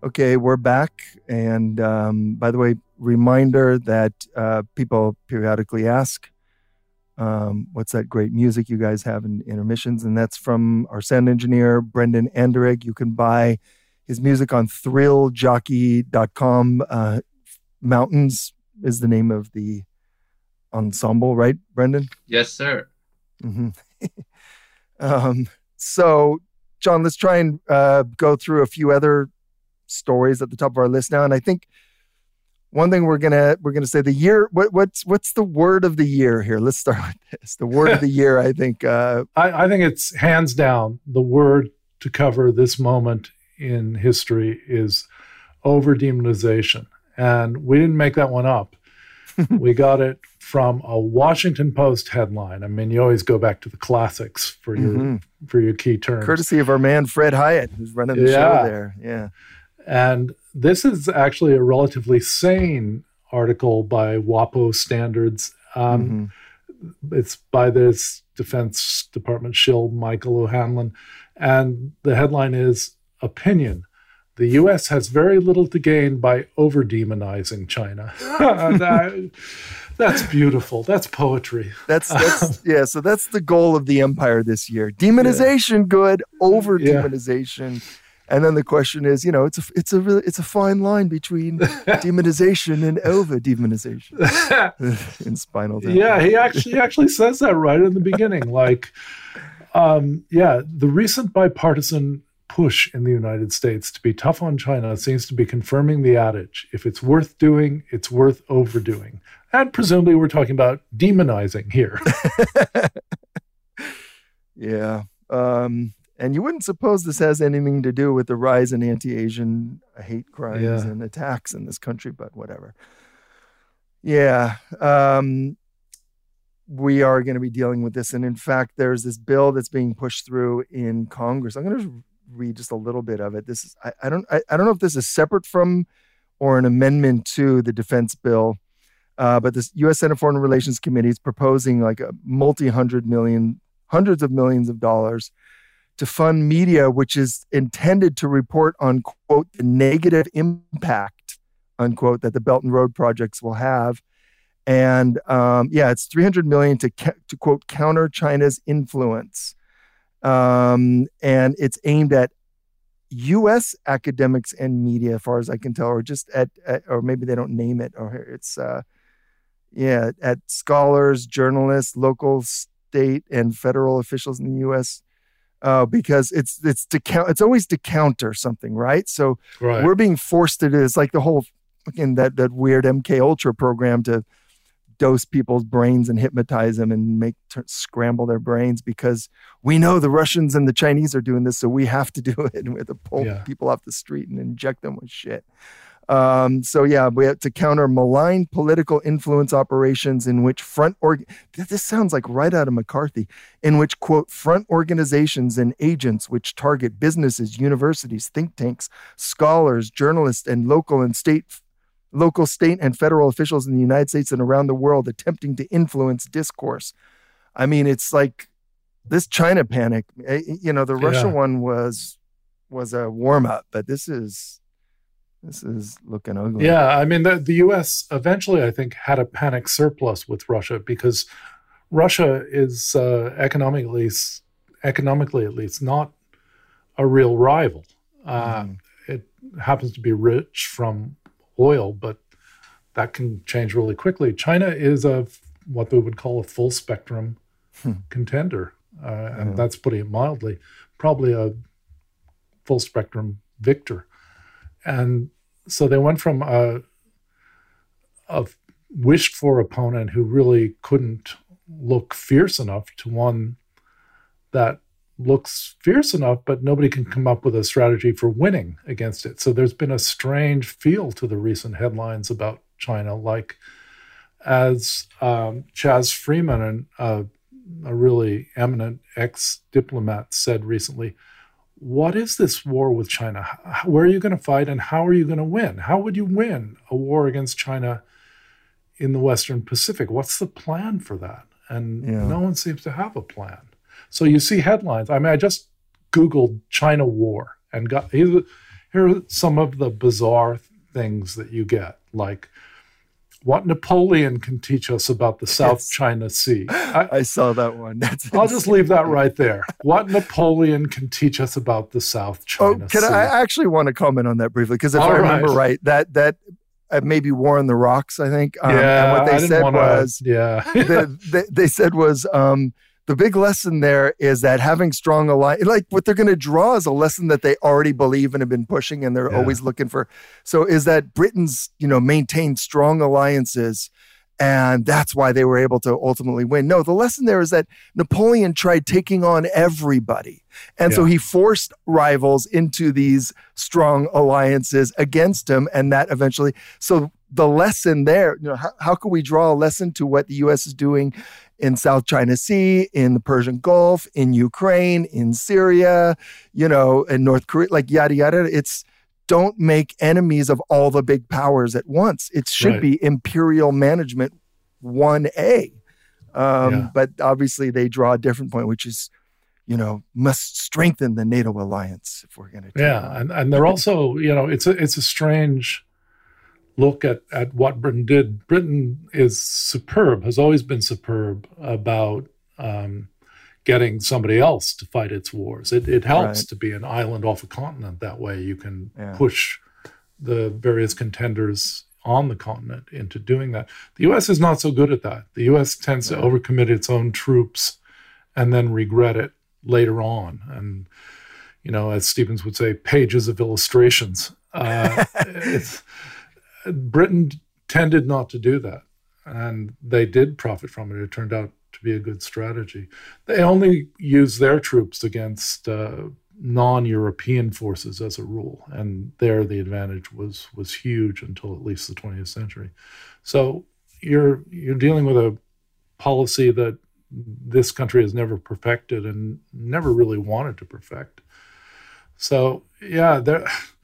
Okay, we're back. And um, by the way, reminder that uh, people periodically ask, um, what's that great music you guys have in intermissions? And that's from our sound engineer, Brendan Anderegg. You can buy his music on thrill jockey dot com. Uh, Mountains is the name of the ensemble, right, Brendan? Yes, sir. Mm-hmm. um, so, John, let's try and uh, go through a few other stories at the top of our list now. And I think one thing we're gonna we're gonna say the year. What, what's what's the word of the year here? Let's start with this. The word of the year. I think. Uh, I, I think it's hands down the word to cover this moment in history is over demonization, and we didn't make that one up. We got it from a Washington Post headline. I mean, you always go back to the classics for your mm-hmm. for your key terms. Courtesy of our man Fred Hyatt, who's running the yeah. show there. Yeah. And this is actually a relatively sane article by WAPO standards. Um, mm-hmm. It's by this Defense Department shill, Michael O'Hanlon. And the headline is, Opinion. The U S has very little to gain by over-demonizing China. that, that's beautiful. That's poetry. That's, that's yeah, so that's the goal of the empire this year. Demonization, yeah. good. Over-demonization. Yeah. And then the question is, you know, it's a it's a really, it's a fine line between demonization and over demonization in Spinal Tap. Yeah, he actually he actually says that right in the beginning. Like, um, yeah, the recent bipartisan push in the United States to be tough on China seems to be confirming the adage: if it's worth doing, it's worth overdoing. And presumably, we're talking about demonizing here. yeah. Um, And you wouldn't suppose this has anything to do with the rise in anti-Asian hate crimes yeah. and attacks in this country, but whatever. Yeah. Um, we are going to be dealing with this. And in fact, there's this bill that's being pushed through in Congress. I'm going to read just a little bit of it. This is, I, I don't, I, I don't know if this is separate from or an amendment to the defense bill. Uh, but this U S Senate Foreign Relations Committee is proposing like a multi-hundred million, hundreds of millions of dollars to fund media which is intended to report on, quote, the negative impact, unquote, that the Belt and Road projects will have. And um, yeah, it's three hundred million dollars to, to, quote, counter China's influence. Um, and it's aimed at U S academics and media, as far as I can tell, or just at, at or maybe they don't name it, or it's, uh, yeah, at scholars, journalists, local, state, and federal officials in the U S, Uh, because it's it's to count. It's always to counter something, right? So right. we're being forced to do. It's like the whole fucking that that weird M K Ultra program to dose people's brains and hypnotize them and make t- scramble their brains because we know the Russians and the Chinese are doing this, so we have to do it, and we have to pull yeah. people off the street and inject them with shit. Um, so yeah, we have to counter malign political influence operations in which front org. This sounds like right out of McCarthy, in which, quote, front organizations and agents which target businesses, universities, think tanks, scholars, journalists, and local and state, local, state, and federal officials in the United States and around the world attempting to influence discourse. I mean, it's like this China panic. You know, the Russia yeah. one was was a warm up, but this is. This is looking ugly. Yeah, I mean, the, the U S eventually, I think, had a panic surplus with Russia because Russia is uh, economically, economically at least, not a real rival. Uh, mm. It happens to be rich from oil, but that can change really quickly. China is a what they would call a full spectrum hmm. contender, uh, and yeah. that's putting it mildly. Probably a full spectrum victor. And so they went from a, a wished-for opponent who really couldn't look fierce enough to one that looks fierce enough, but nobody can come up with a strategy for winning against it. So there's been a strange feel to the recent headlines about China, like as um, Chaz Freeman, and uh, a really eminent ex-diplomat, said recently, what is this war with China? Where are you going to fight and how are you going to win? How would you win a war against China in the Western Pacific? What's the plan for that? And yeah. no one seems to have a plan. So you see headlines. I mean, I just Googled China war and got, here's, here are some of the bizarre things that you get, like what Napoleon can teach us about the South yes. China Sea. I, I saw that one. That's I'll just leave that right there. What Napoleon can teach us about the South China oh, can Sea. I, I actually want to comment on that briefly, because if All I right. remember right, that that uh, maybe War on the Rocks, I think. Um, yeah, and what they I didn't said wanna, was, yeah, the, they, they said was, um, the big lesson there is that having strong alliance, like what they're going to draw is a lesson that they already believe and have been pushing, and they're yeah. always looking for. So is that Britain's, you know, maintained strong alliances, and that's why they were able to ultimately win. No, the lesson there is that Napoleon tried taking on everybody. And yeah. so he forced rivals into these strong alliances against him, and that eventually, so the lesson there, you know, how, how can we draw a lesson to what the U S is doing in South China Sea, in the Persian Gulf, in Ukraine, in Syria, you know, in North Korea, like yada, yada. It's don't make enemies of all the big powers at once. It should right. be imperial management one A. Um, yeah. But obviously they draw a different point, which is, you know, must strengthen the NATO alliance if we're going to. Yeah. And, and they're also, you know, it's a, it's a strange look at, at what Britain did. Britain is superb, has always been superb about um, getting somebody else to fight its wars. It, it helps right. to be an island off a continent. That way you can yeah. push the various contenders on the continent into doing that. The U S is not so good at that. The U S tends yeah. to overcommit its own troops and then regret it later on. And, you know, as Stevens would say, pages of illustrations. Uh, it's, Britain tended not to do that, and they did profit from it. It turned out to be a good strategy. They only used their troops against uh, non-European forces as a rule, and there the advantage was was huge until at least the twentieth century. So you're you're dealing with a policy that this country has never perfected and never really wanted to perfect. So yeah, there.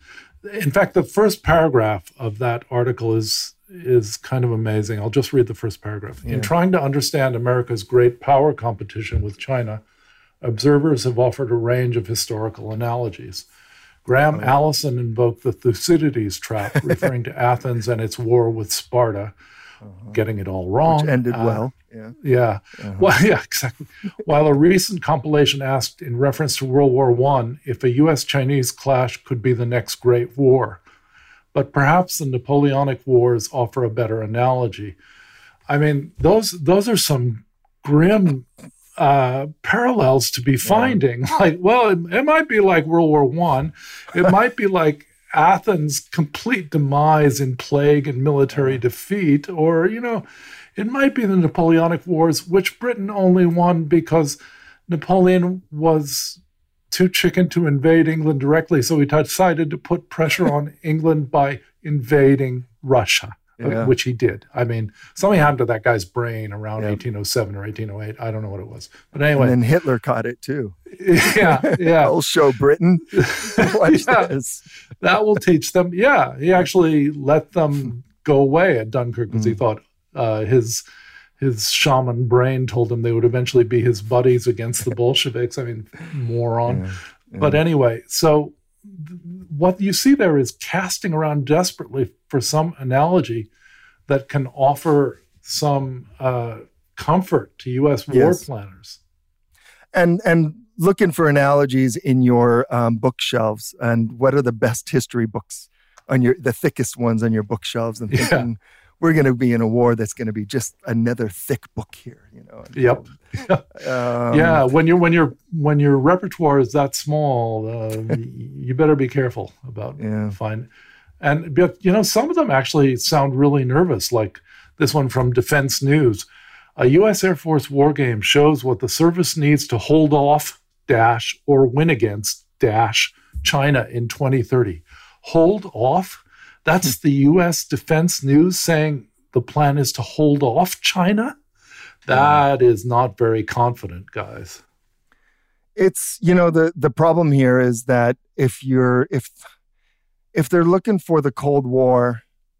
In fact, the first paragraph of that article is is kind of amazing. I'll just read the first paragraph. Yeah. In trying to understand America's great power competition with China, observers have offered a range of historical analogies. Graham oh. Allison invoked the Thucydides trap, referring to Athens and its war with Sparta, uh-huh. getting it all wrong. Which ended uh, well. Yeah. Yeah. Uh-huh. Well, yeah, exactly. While a recent compilation asked, in reference to World War One, if a U S Chinese clash could be the next great war. But perhaps the Napoleonic Wars offer a better analogy. I mean, those those are some grim uh, parallels to be finding. Yeah. Like, well, it, it might be like World War One. It might be like Athens' complete demise in plague and military defeat, or, you know, it might be the Napoleonic Wars, which Britain only won because Napoleon was too chicken to invade England directly, so he decided to put pressure on England by invading Russia, yeah. which he did. I mean, something happened to that guy's brain around yeah. eighteen oh seven or eighteen oh eight. I don't know what it was. But anyway. And then Hitler caught it too. Yeah, yeah. I'll show Britain. Watch yeah, this. That will teach them. Yeah, he actually let them go away at Dunkirk because mm. he thought uh, his his shaman brain told him they would eventually be his buddies against the Bolsheviks. I mean, moron. Yeah, yeah. But anyway, so th- what you see there is casting around desperately for some analogy that can offer some uh, comfort to U S war yes. planners. And and looking for analogies in your um, bookshelves, and what are the best history books on your the thickest ones on your bookshelves, and thinking, yeah. we're going to be in a war that's going to be just another thick book here, you know. And, yep. Um, yeah. When your when your when your repertoire is that small, uh, you better be careful about yeah. finding. And but you know, some of them actually sound really nervous. Like this one from Defense News: a U S Air Force war game shows what the service needs to hold off dash or win against dash China in twenty thirty. Hold off. That's the U S Defense News saying the plan is to hold off China? That yeah. is not very confident, guys. It's, you know, the the problem here is that if you're, if, if they're looking for the Cold War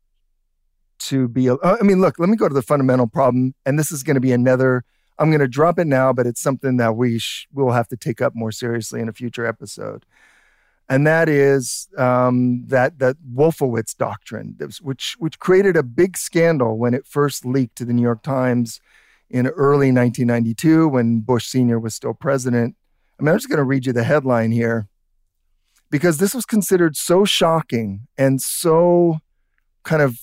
to be, I mean, look, let me go to the fundamental problem, and this is going to be another, I'm going to drop it now, but it's something that we sh- we'll have to take up more seriously in a future episode. And that is um, that that Wolfowitz doctrine, which which created a big scandal when it first leaked to the New York Times in early nineteen ninety-two, when Bush Senior was still president. I mean, I'm just going to read you the headline here, because this was considered so shocking and so kind of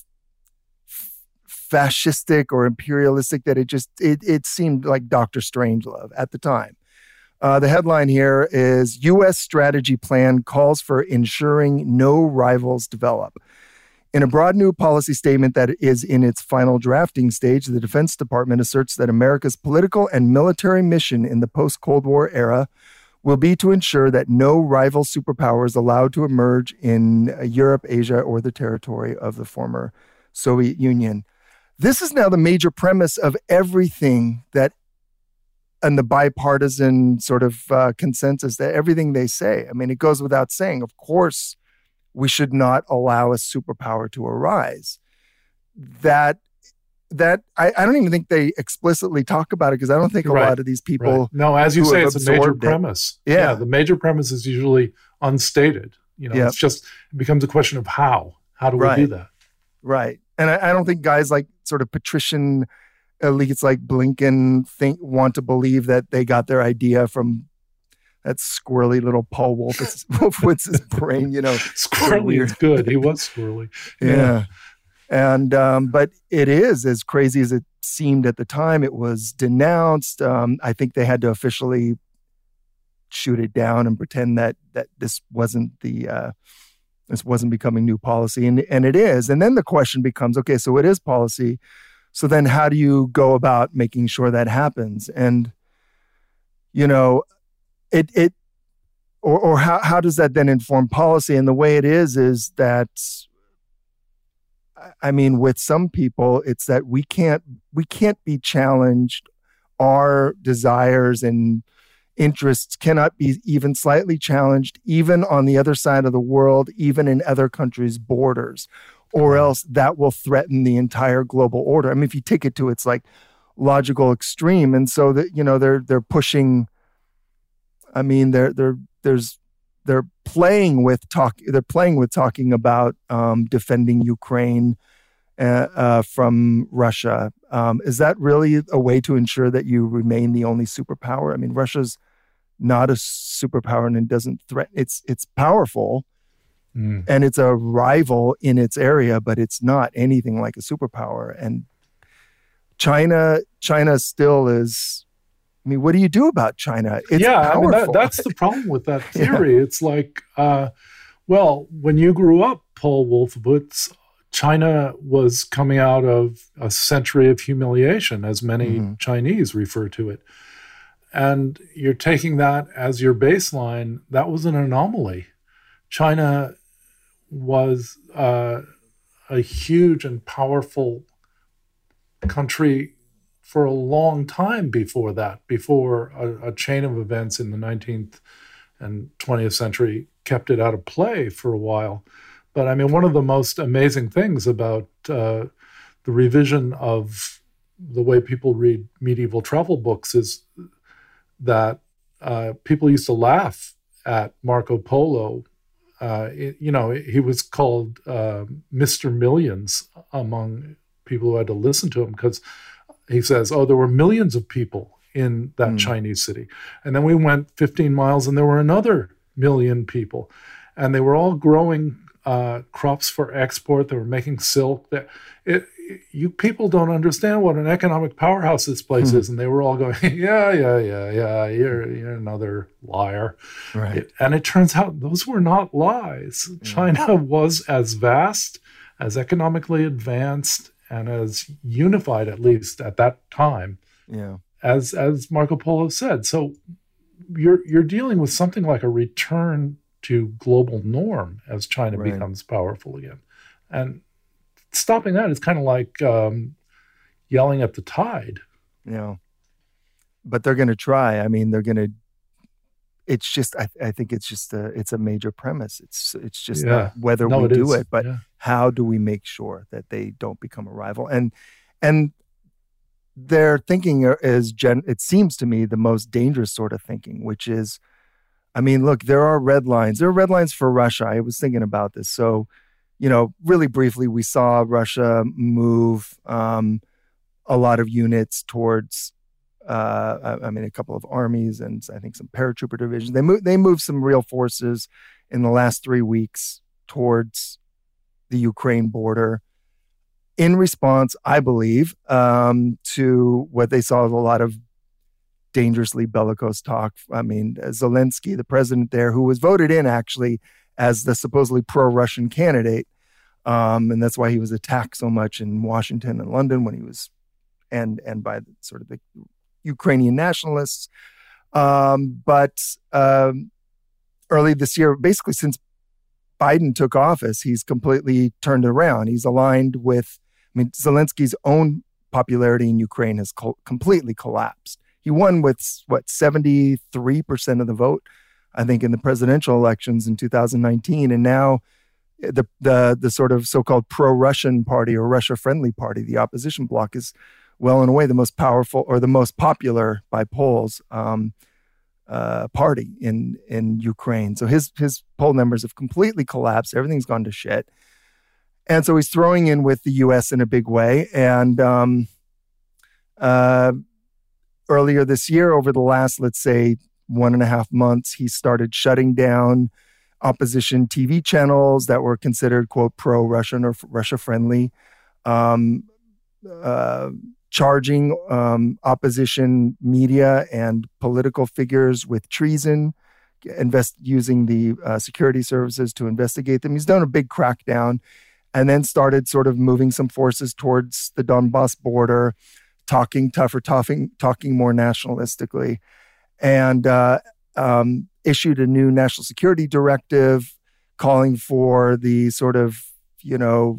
fascistic or imperialistic that it just it it seemed like Doctor Strangelove at the time. Uh, the headline here is U S strategy plan calls for ensuring no rivals develop. In a broad new policy statement that is in its final drafting stage, the Defense Department asserts that America's political and military mission in the post-Cold War era will be to ensure that no rival superpower is allowed to emerge in Europe, Asia, or the territory of the former Soviet Union. This is now the major premise of everything that, and the bipartisan sort of uh, consensus, that everything they say. I mean, it goes without saying, of course, we should not allow a superpower to arise. That, that I, I don't even think they explicitly talk about it, because I don't think a right. lot of these people. Right. No, as you say, it's a major premise. Yeah. yeah, the major premise is usually unstated. You know, yep. It's just it becomes a question of how. How do we right. do that? Right, and I, I don't think guys like sort of patrician elites like Blinken think want to believe that they got their idea from that squirrely little Paul Wolfowitz, Wolfowitz's brain, you know. Squirrely is good. He was squirrely. Yeah. yeah. And, um, but it is, as crazy as it seemed at the time, it was denounced. Um, I think they had to officially shoot it down and pretend that that this wasn't the, uh, this wasn't becoming new policy. And, and it is. And then the question becomes, okay, so it is policy. So then how do you go about making sure that happens? And, you know, It it or or how how does that then inform policy? And the way it is is that, I mean, with some people, it's that we can't we can't be challenged. Our desires and interests cannot be even slightly challenged, even on the other side of the world, even in other countries' borders, or else that will threaten the entire global order. I mean, if you take it to its like logical extreme, and so that, you know, they're they're pushing. I mean, they're they're there's they're playing with talk. They're playing with talking about um, defending Ukraine uh, uh, from Russia. Um, is that really a way to ensure that you remain the only superpower? I mean, Russia's not a superpower and it doesn't threaten. It's it's powerful, mm. and it's a rival in its area, but it's not anything like a superpower. And China, China still is. I mean, what do you do about China? It's yeah, powerful. I mean, that, that's the problem with that theory. Yeah. It's like, uh, well, when you grew up, Paul Wolfowitz, China was coming out of a century of humiliation, as many mm-hmm. Chinese refer to it. And you're taking that as your baseline. That was an anomaly. China was uh, a huge and powerful country for a long time before that, before a, a chain of events in the nineteenth and twentieth century kept it out of play for a while. But I mean, one of the most amazing things about uh, the revision of the way people read medieval travel books is that uh, people used to laugh at Marco Polo. Uh, it, you know, he was called uh, Mister Millions among people who had to listen to him, because he says, oh, there were millions of people in that mm. Chinese city. And then we went fifteen miles and there were another million people. And they were all growing uh, crops for export. They were making silk. That it, it, you people don't understand what an economic powerhouse this place mm. is. And they were all going, yeah, yeah, yeah, yeah, you're, you're another liar. Right. It, and it turns out those were not lies. Yeah. China was as vast, as economically advanced, and as unified, at least at that time, yeah. as as Marco Polo said. So you're you're dealing with something like a return to global norm as China right. becomes powerful again. And stopping that is kind of like um, yelling at the tide. Yeah. But they're going to try. I mean, they're going to, it's just, I, I think it's just a, it's a major premise. It's, it's just yeah. not whether no, we it do is. it, but yeah. how do we make sure that they don't become a rival? And, and their thinking is, gen, it seems to me, the most dangerous sort of thinking, which is, I mean, look, there are red lines. There are red lines for Russia. I was thinking about this. So, you know, really briefly, we saw Russia move um, a lot of units towards, uh, I mean, a couple of armies and I think some paratrooper divisions. They moved, they moved some real forces in the last three weeks towards the Ukraine border in response, I believe, um, to what they saw as a lot of dangerously bellicose talk. I mean, Zelensky, the president there, who was voted in actually as the supposedly pro-Russian candidate, um, and that's why he was attacked so much in Washington and London when he was, and and by the, sort of the Ukrainian nationalists. Um, but um, early this year, basically since Biden took office, he's completely turned it around. He's aligned with, I mean, Zelensky's own popularity in Ukraine has co- completely collapsed. He won with, what, seventy-three percent of the vote, I think, in the presidential elections in two thousand nineteen. And now the the the sort of so-called pro-Russian party or Russia-friendly party, the opposition bloc, is well and away the most powerful or the most popular by polls um, uh, party in in Ukraine. So his his poll numbers have completely collapsed. Everything's gone to shit. And so he's throwing in with the U S in a big way. And um, uh, earlier this year, over the last, let's say, one and a half months, he started shutting down opposition T V channels that were considered, quote, pro-Russian or Russia-friendly, um, uh, charging um, opposition media and political figures with treason, invest using the uh, security services to investigate them. He's done a big crackdown and then started sort of moving some forces towards the Donbass border, talking tougher, talking, talking more nationalistically, and uh, um, issued a new national security directive calling for the sort of, you know,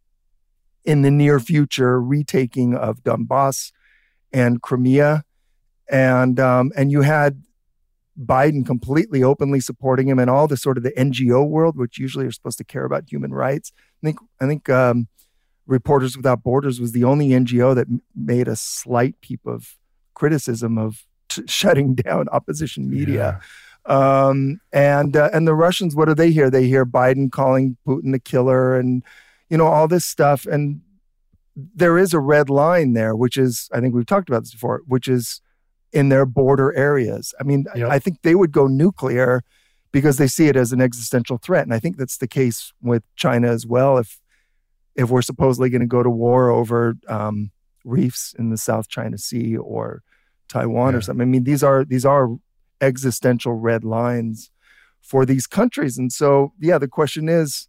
in the near future, retaking of Donbass and Crimea. And um, and you had Biden completely openly supporting him and all the sort of the N G O world, which usually are supposed to care about human rights. I think, I think um, Reporters Without Borders was the only N G O that m- made a slight peep of criticism of t- shutting down opposition media. Yeah. Um, and uh, and the Russians, what do they hear? They hear Biden calling Putin the killer and, you know, all this stuff. And there is a red line there, which is, I think we've talked about this before, which is in their border areas. I mean, yep. I think they would go nuclear because they see it as an existential threat. And I think that's the case with China as well. If if we're supposedly going to go to war over um, reefs in the South China Sea or Taiwan yeah. or something. I mean, these are these are existential red lines for these countries. And so, yeah, the question is,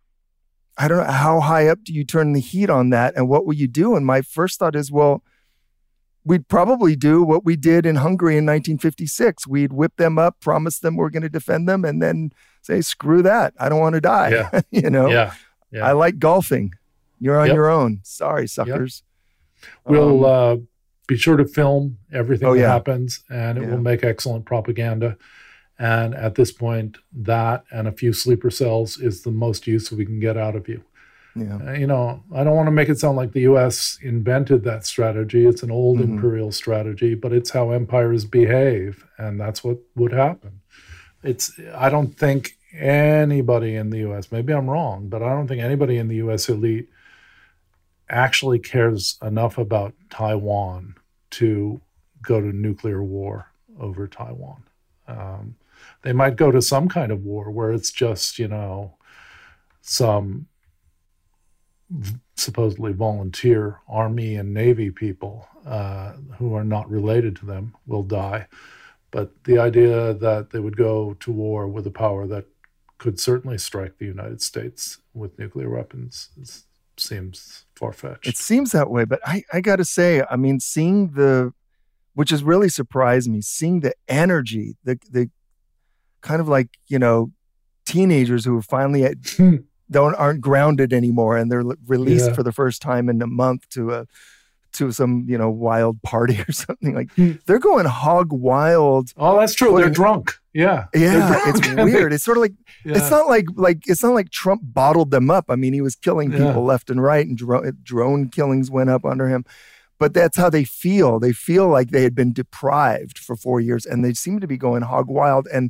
I don't know, how high up do you turn the heat on that? And what will you do? And my first thought is, well, we'd probably do what we did in Hungary in nineteen fifty-six. We'd whip them up, promise them we're going to defend them, and then say, screw that. I don't want to die. Yeah. you know, yeah. Yeah. I like golfing. You're on yep. your own. Sorry, suckers. Yep. We'll um, uh, be sure to film everything oh, that yeah. happens, and it yeah. will make excellent propaganda. And at this point, that and a few sleeper cells is the most use we can get out of you. Yeah. Uh, you know, I don't want to make it sound like the U S invented that strategy. It's an old mm-hmm. imperial strategy, but it's how empires behave, and that's what would happen. It's. I don't think anybody in the U S, maybe I'm wrong, but I don't think anybody in the U S elite actually cares enough about Taiwan to go to nuclear war over Taiwan. Um, they might go to some kind of war where it's just, you know, some v- supposedly volunteer Army and Navy people uh, who are not related to them will die. But the idea that they would go to war with a power that could certainly strike the United States with nuclear weapons is, seems far-fetched. It seems that way, but I, I got to say, I mean, seeing the, which has really surprised me, seeing the energy, the the kind of like, you know, teenagers who are finally at, don't aren't grounded anymore, and they're released yeah. for the first time in a month to a to some, you know, wild party or something. Like they're going hog wild. Oh, that's true. Putting, they're drunk. Yeah. Yeah. Drunk. It's weird. It's sort of like, yeah. it's not like, like, it's not like Trump bottled them up. I mean, he was killing people yeah. left and right, and dro- drone killings went up under him. But that's how they feel. They feel like they had been deprived for four years, and they seem to be going hog wild. And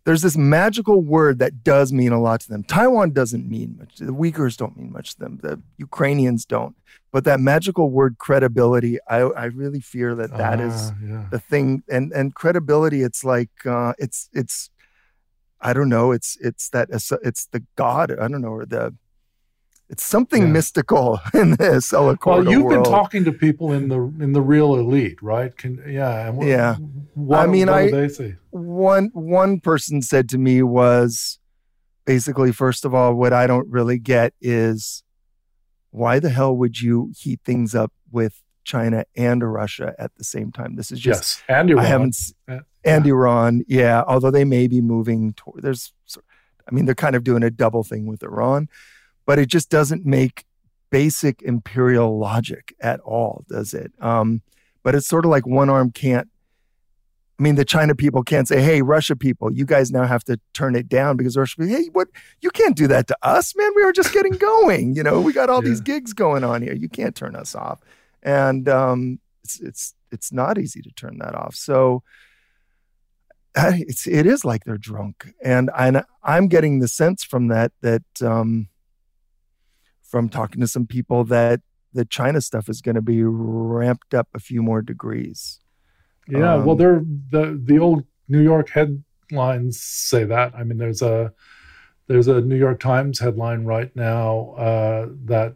there's this magical word that does mean a lot to them. Taiwan doesn't mean much. The Uyghurs don't mean much to them. The Ukrainians don't. But that magical word credibility, I, I really fear that that uh, is yeah. the thing. And and credibility, it's like uh, it's it's I don't know. It's it's that it's the God. I don't know, or the it's something yeah. mystical in this Elacorda Well, you've world. been talking to people in the in the real elite, right? Can, yeah, and what, yeah. What, I mean, what I do they say? one one person said to me was basically, first of all, what I don't really get is why the hell would you heat things up with China and Russia at the same time? This is just yes, and Iran. I haven't yeah. and Iran, yeah. Although they may be moving toward there's, I mean, they're kind of doing a double thing with Iran. But it just doesn't make basic imperial logic at all, does it? Um, but it's sort of like one arm can't, I mean, the China people can't say, hey, Russia people, you guys now have to turn it down because Russia people, hey, what? You can't do that to us, man. We were just getting going. You know, we got all yeah. these gigs going on here. You can't turn us off. And um, it's, it's, it's not easy to turn that off. So it's, it is like they're drunk. And I, I'm getting the sense from that, that, um, from talking to some people that the China stuff is going to be ramped up a few more degrees. Yeah, um, well, they're the the old New York headlines say that. I mean, there's a there's a New York Times headline right now uh, that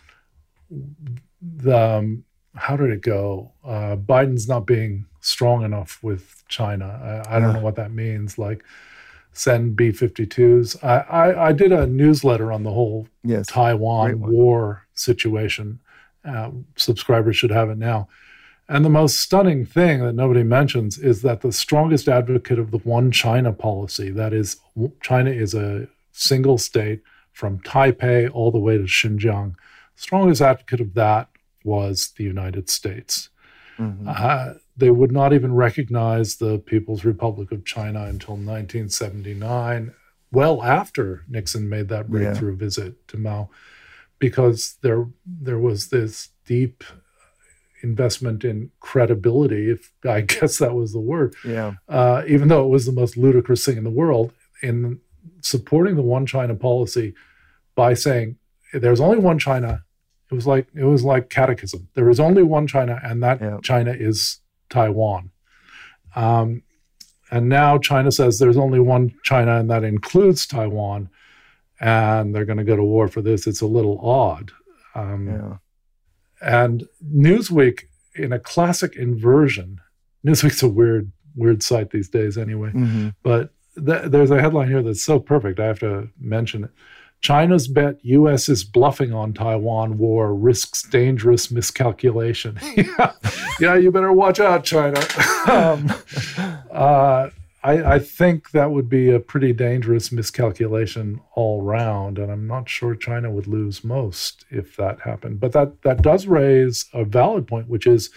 the um, how did it go? Uh, Biden's not being strong enough with China. I, I don't uh, know what that means. Like, send B fifty-twos. I, I, I did a newsletter on the whole yes, Taiwan war situation. Uh, subscribers should have it now. And the most stunning thing that nobody mentions is that the strongest advocate of the one China policy, that is, China is a single state from Taipei all the way to Xinjiang, strongest advocate of that was the United States. Mm-hmm. Uh, they would not even recognize the People's Republic of China until nineteen seventy-nine, well after Nixon made that breakthrough yeah. visit to Mao, because there there was this deep investment in credibility, if I guess that was the word, yeah. uh, even though it was the most ludicrous thing in the world, in supporting the one China policy by saying there's only one China. It was like it was like catechism. There is only one China, and that yeah. China is Taiwan. Um, and now China says there's only one China, and that includes Taiwan, and they're going to go to war for this. It's a little odd. Um, yeah. And Newsweek, in a classic inversion, Newsweek's a weird, weird site these days anyway, mm-hmm. but th- there's a headline here that's so perfect, I have to mention it. China's bet U S is bluffing on Taiwan war risks dangerous miscalculation. yeah, yeah, you better watch out, China. um, uh, I, I think that would be a pretty dangerous miscalculation all round, and I'm not sure China would lose most if that happened. But that that does raise a valid point, which is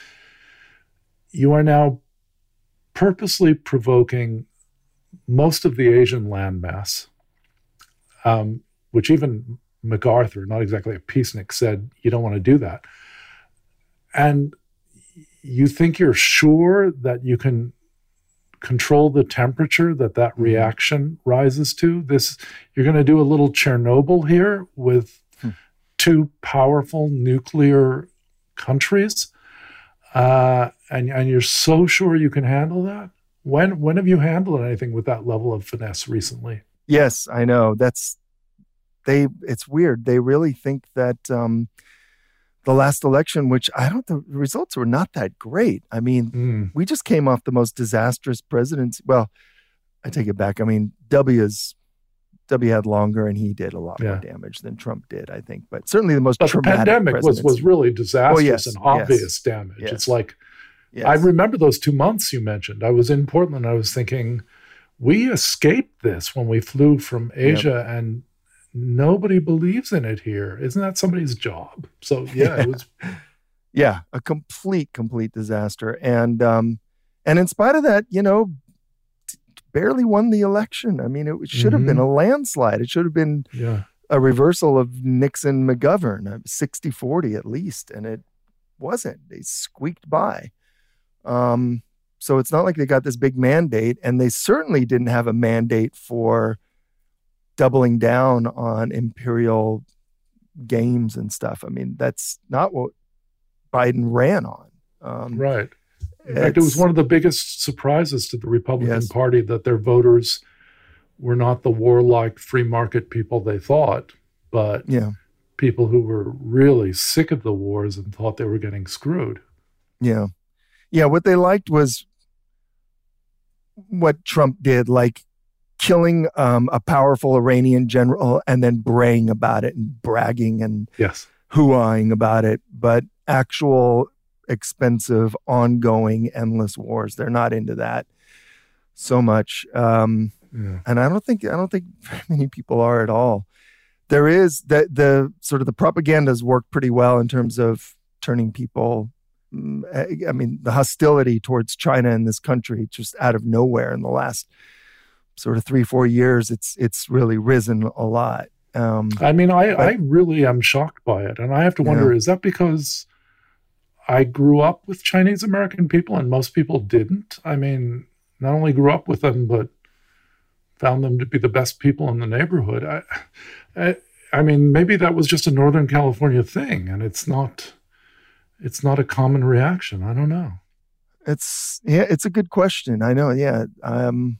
you are now purposely provoking most of the Asian landmass, um, which even MacArthur, not exactly a peacenik, said you don't want to do that. And you think you're sure that you can control the temperature that that reaction rises to? This, you're going to do a little Chernobyl here with hmm. two powerful nuclear countries, uh, and and you're so sure you can handle that? When when have you handled anything with that level of finesse recently? Yes, I know. That's they. It's weird. They really think that um, the last election, which I don't, the results were not that great. I mean, mm. we just came off the most disastrous presidency. Well, I take it back. I mean, W's W had longer, and he did a lot yeah. more damage than Trump did, I think. But certainly the most but traumatic the pandemic was, was really disastrous oh, yes, and obvious yes, damage. Yes, it's like, yes. I remember those two months you mentioned. I was in Portland. I was thinking, we escaped this when we flew from Asia, yep. and nobody believes in it here. Isn't that somebody's job? So yeah, yeah. it was. Yeah, a complete, complete disaster. And um, and in spite of that, you know, barely won the election. I mean, it should have mm-hmm. been a landslide. It should have been yeah. a reversal of Nixon-McGovern, sixty forty at least, and it wasn't. They squeaked by. Um, So it's not like they got this big mandate, and they certainly didn't have a mandate for doubling down on imperial games and stuff. I mean, that's not what Biden ran on. Um, right. In fact, it was one of the biggest surprises to the Republican yes. Party that their voters were not the warlike free market people they thought, but yeah. people who were really sick of the wars and thought they were getting screwed. Yeah. Yeah, what they liked was what Trump did, like killing um, a powerful Iranian general and then braying about it and bragging and yes. hoo-ahing about it, but actual expensive, ongoing, endless wars. They're not into that so much. Um, yeah. And I don't think I don't think very many people are at all. There is the the sort of the propagandas work pretty well in terms of turning people. I mean, the hostility towards China in this country, just out of nowhere in the last sort of three, four years, it's it's really risen a lot. Um, I mean, I, but, I really am shocked by it. And I have to wonder, yeah. is that because I grew up with Chinese American people and most people didn't? I mean, not only grew up with them, but found them to be the best people in the neighborhood. I, I, I mean, maybe that was just a Northern California thing, and it's not, it's not a common reaction. I don't know. It's yeah, it's a good question. I know. Yeah. Um,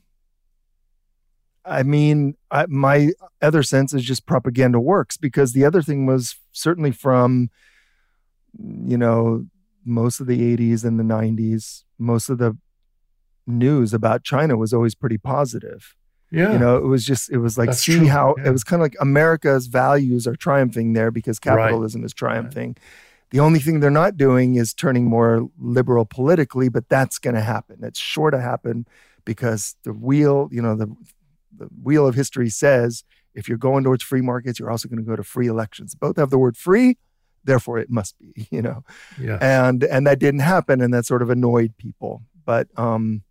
I mean, I, my other sense is just propaganda works, because the other thing was certainly from, you know, most of the eighties and the nineties, most of the news about China was always pretty positive. Yeah. You know, it was just, it was like, That's see true. how, yeah. it was kind of like America's values are triumphing there because capitalism right. is triumphing. Right. The only thing they're not doing is turning more liberal politically, but that's going to happen. It's sure to happen because the wheel, you know, the, the wheel of history says, if you're going towards free markets, you're also going to go to free elections. Both have the word free, therefore it must be, you know. Yes. And and that didn't happen, and that sort of annoyed people. But um,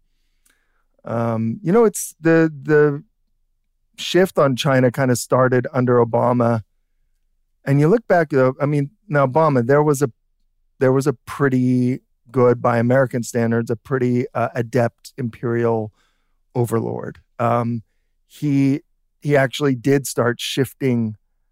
um, you know, it's the the shift on China kind of started under Obama. And you look back, though, I mean, now Obama, there was a there was a pretty good, by American standards, a pretty uh, adept imperial overlord. Um, he he actually did start shifting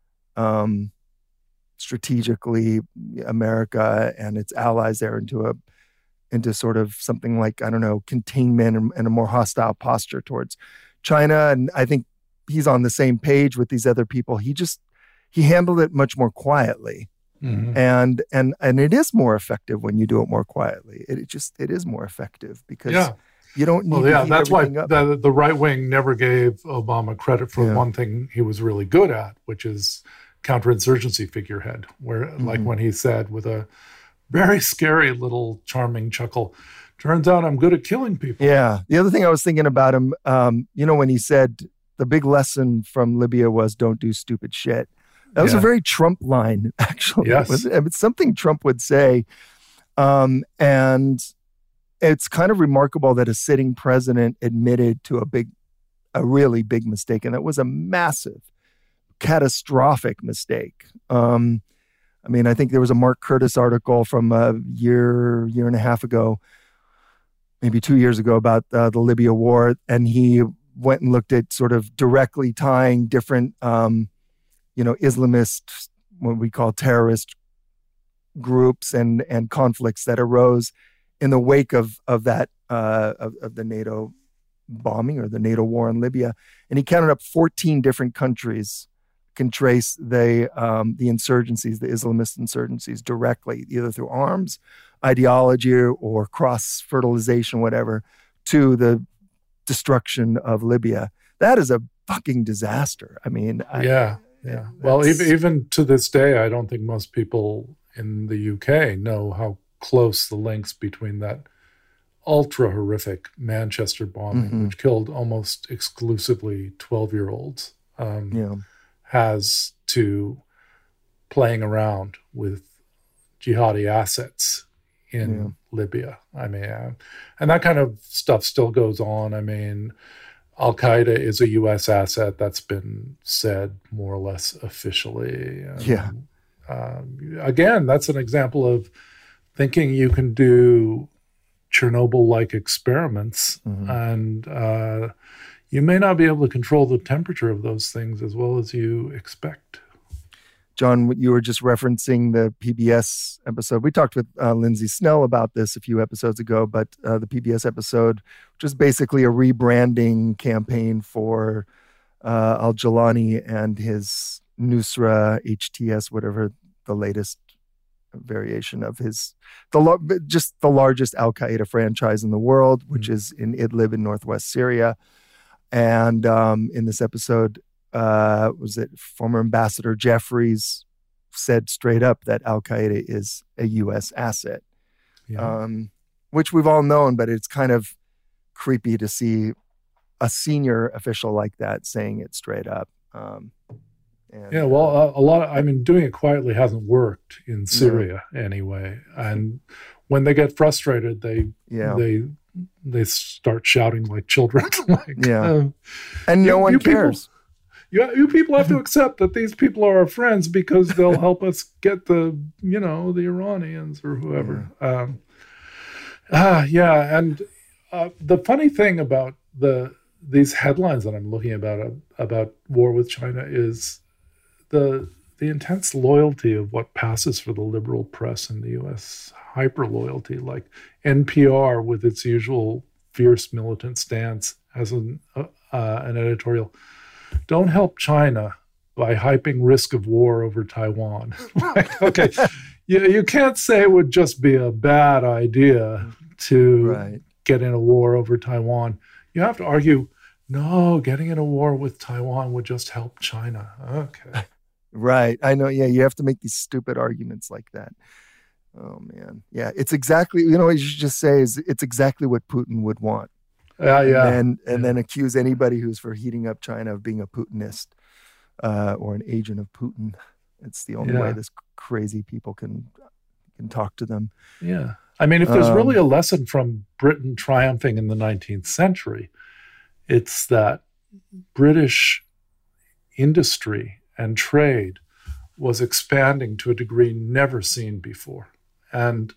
um, strategically America and its allies there into a into sort of something like, I don't know, containment and, and a more hostile posture towards China. And I think he's on the same page with these other people. He just he handled it much more quietly. Mm-hmm. And and and it is more effective when you do it more quietly. It, it just it is more effective because yeah. you don't need well, to yeah, heat that's why everything up. the, the right wing never gave Obama credit for Yeah. one thing he was really good at, which is counterinsurgency figurehead, where mm-hmm. like when he said with a very scary little charming chuckle, turns out I'm good at killing people. Yeah. The other thing I was thinking about him, um, you know, when he said the big lesson from Libya was don't do stupid shit. That was Yeah. a very Trump line, actually. Yes. It was, it's something Trump would say. Um, and it's kind of remarkable that a sitting president admitted to a big, a really big mistake. And that was a massive, catastrophic mistake. Um, I mean, I think there was a Mark Curtis article from a year, year and a half ago, maybe two years ago, about uh, the Libya war. And he went and looked at sort of directly tying different um, you know, Islamist, what we call terrorist groups and and conflicts that arose in the wake of of that uh, of, of the NATO bombing or the NATO war in Libya, and he counted up fourteen different countries can trace the um, the insurgencies, the Islamist insurgencies, directly, either through arms, ideology, or cross fertilization, whatever, to the destruction of Libya. That is a fucking disaster. I mean, yeah. I, Yeah. Well, even, even to this day, I don't think most people in the U K know how close the links between that ultra horrific Manchester bombing, mm-hmm. which killed almost exclusively twelve-year-olds, um, yeah. has to playing around with jihadi assets in yeah. Libya. I mean, uh, and that kind of stuff still goes on. I mean, Al-Qaeda is a U S asset. That's been said more or less officially. And, yeah. Um, again, that's an example of thinking you can do Chernobyl-like experiments, mm-hmm. and uh, you may not be able to control the temperature of those things as well as you expect. John, you were just referencing the P B S episode. We talked with uh, Lindsay Snell about this a few episodes ago, but uh, the P B S episode, which is basically a rebranding campaign for uh, Al-Jilani and his Nusra H T S, whatever the latest variation of his, the just the largest Al-Qaeda franchise in the world, which mm-hmm. is in Idlib in northwest Syria. And um, in this episode, uh, was it former Ambassador Jeffries said straight up that Al-Qaeda is a U S asset, yeah. um, which we've all known, but it's kind of creepy to see a senior official like that saying it straight up. Um, And, yeah, well, uh, a lot of, I mean, doing it quietly hasn't worked in Syria no. anyway. And when they get frustrated, they yeah. they they start shouting like children. like, yeah, um, and no you, one you cares. People, you, you people have to accept that these people are our friends because they'll help us get the, you know, the Iranians or whoever. Yeah. Um, uh, yeah, and uh, the funny thing about the these headlines that I'm looking about uh, about war with China is the the intense loyalty of what passes for the liberal press in the U S, hyper loyalty, like N P R with its usual fierce militant stance has an uh, uh, an editorial, don't help China by hyping risk of war over Taiwan. Like, okay, you, you can't say it would just be a bad idea to right. get in a war over Taiwan. You have to argue, no, getting in a war with Taiwan would just help China. Okay. Right. I know. Yeah. You have to make these stupid arguments like that. Oh, man. Yeah. It's exactly, you know, what you should just say is it's exactly what Putin would want. Yeah. Yeah. And then, and yeah. then accuse anybody who's for heating up China of being a Putinist uh, or an agent of Putin. It's the only yeah. way this crazy people can, can talk to them. Yeah. I mean, if there's um, really a lesson from Britain triumphing in the nineteenth century, it's that British industry and trade was expanding to a degree never seen before. And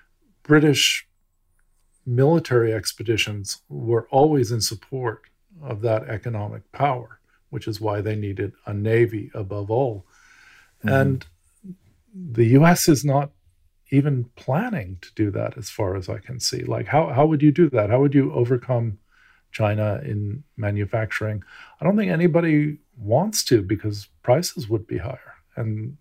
British military expeditions were always in support of that economic power, which is why they needed a navy above all. Mm-hmm. And the U S is not even planning to do that as far as I can see. Like, how, how would you do that? How would you overcome China in manufacturing? I don't think anybody wants to, because prices would be higher. And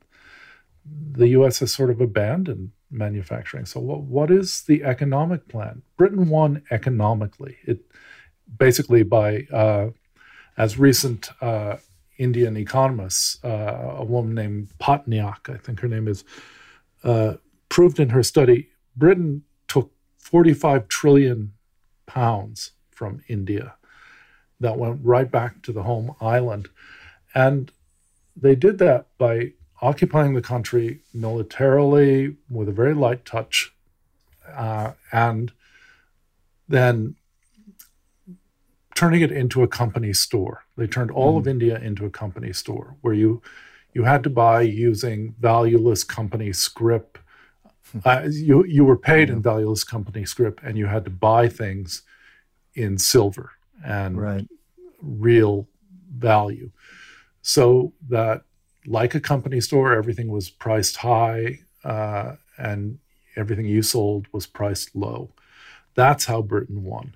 the U S has sort of abandoned manufacturing. So what, what is the economic plan? Britain won economically. It basically by, uh, as recent uh, Indian economists, uh, a woman named Patnaik, I think her name is, uh, proved in her study, Britain took forty-five trillion pounds from India that went right back to the home island. And they did that by occupying the country militarily with a very light touch, uh, and then turning it into a company store. They turned all mm. of India into a company store where you you had to buy using valueless company scrip. Uh, you you were paid in valueless company scrip, and you had to buy things in silver and right. real value. So that, like a company store, everything was priced high, uh, and everything you sold was priced low. That's how Britain won.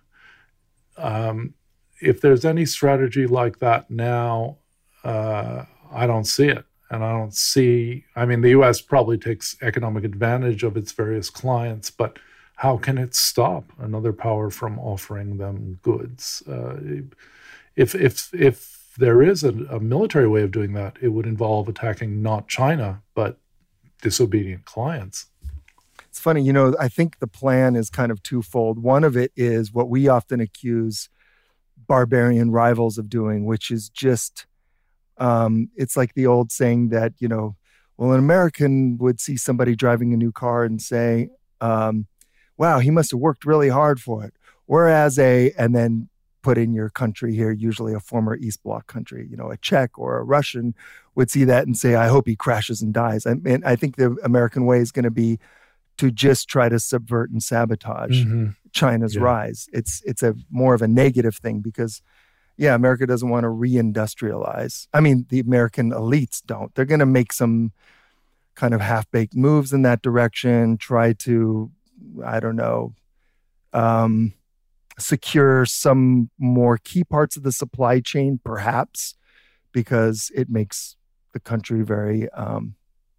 Um, if there's any strategy like that now, uh, I don't see it. And I don't see, I mean, the U S probably takes economic advantage of its various clients, but how can it stop another power from offering them goods? Uh, if if if there is a, a military way of doing that, it would involve attacking not China, but disobedient clients. It's funny, you know, I think the plan is kind of twofold. One of it is what we often accuse barbarian rivals of doing, which is just, um, it's like the old saying that, you know, well, an American would see somebody driving a new car and say, um, wow, he must have worked really hard for it. Whereas a, and then put in your country here, usually a former East Bloc country, you know, a Czech or a Russian would see that and say, I hope he crashes and dies. I mean, I think the American way is going to be to just try to subvert and sabotage. Mm-hmm. China's Yeah. rise. It's it's a more of a negative thing because, yeah, America doesn't want to reindustrialize. I mean, the American elites don't. They're going to make some kind of half-baked moves in that direction, try to, I don't know, um, secure some more key parts of the supply chain, perhaps, because it makes the country very, um,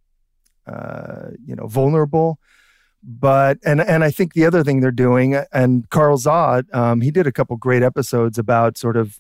uh, you know, vulnerable. But, and and I think the other thing they're doing, and Carl Zod, um, he did a couple great episodes about sort of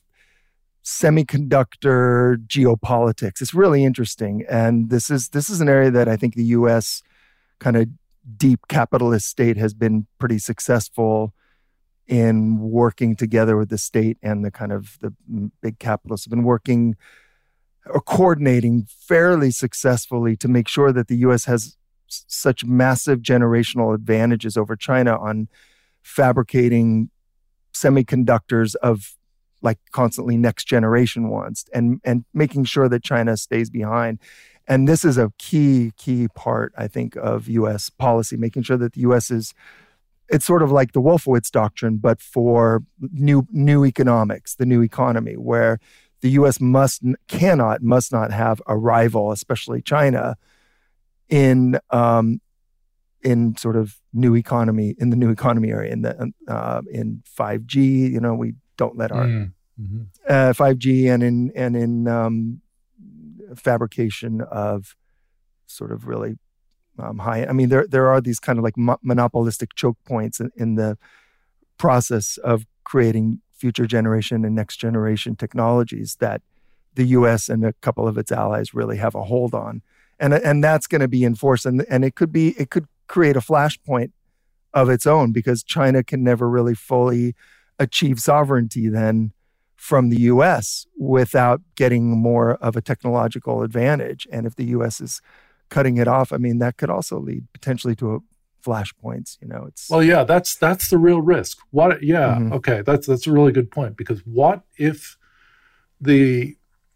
semiconductor geopolitics. It's really interesting. And this is this is an area that I think the U S kind of deep capitalist state has been pretty successful in working together with the state, and the kind of the big capitalists have been working or coordinating fairly successfully to make sure that the U S has such massive generational advantages over China on fabricating semiconductors of like constantly next generation ones, and and making sure that China stays behind. And this is a key, key part, I think, of U S policy, making sure that the U S is, it's sort of like the Wolfowitz doctrine, but for new new economics, the new economy, where the U S must, cannot, must not have a rival, especially China, in um, in sort of new economy, in the new economy area, in the uh, in five G. You know, we don't let our mm-hmm. uh, five G and in and in um, fabrication of sort of really um, high. I mean, there there are these kind of like mo- monopolistic choke points in, in the process of creating future generation and next generation technologies that the U S and a couple of its allies really have a hold on. And and that's going to be enforced, and and it could be it could create a flashpoint of its own, because China can never really fully achieve sovereignty then from the U S without getting more of a technological advantage. And if the U S is cutting it off, I mean, that could also lead potentially to a flashpoints. You know, it's well, yeah, that's that's the real risk. What? Yeah, mm-hmm. okay, that's that's a really good point, because what if the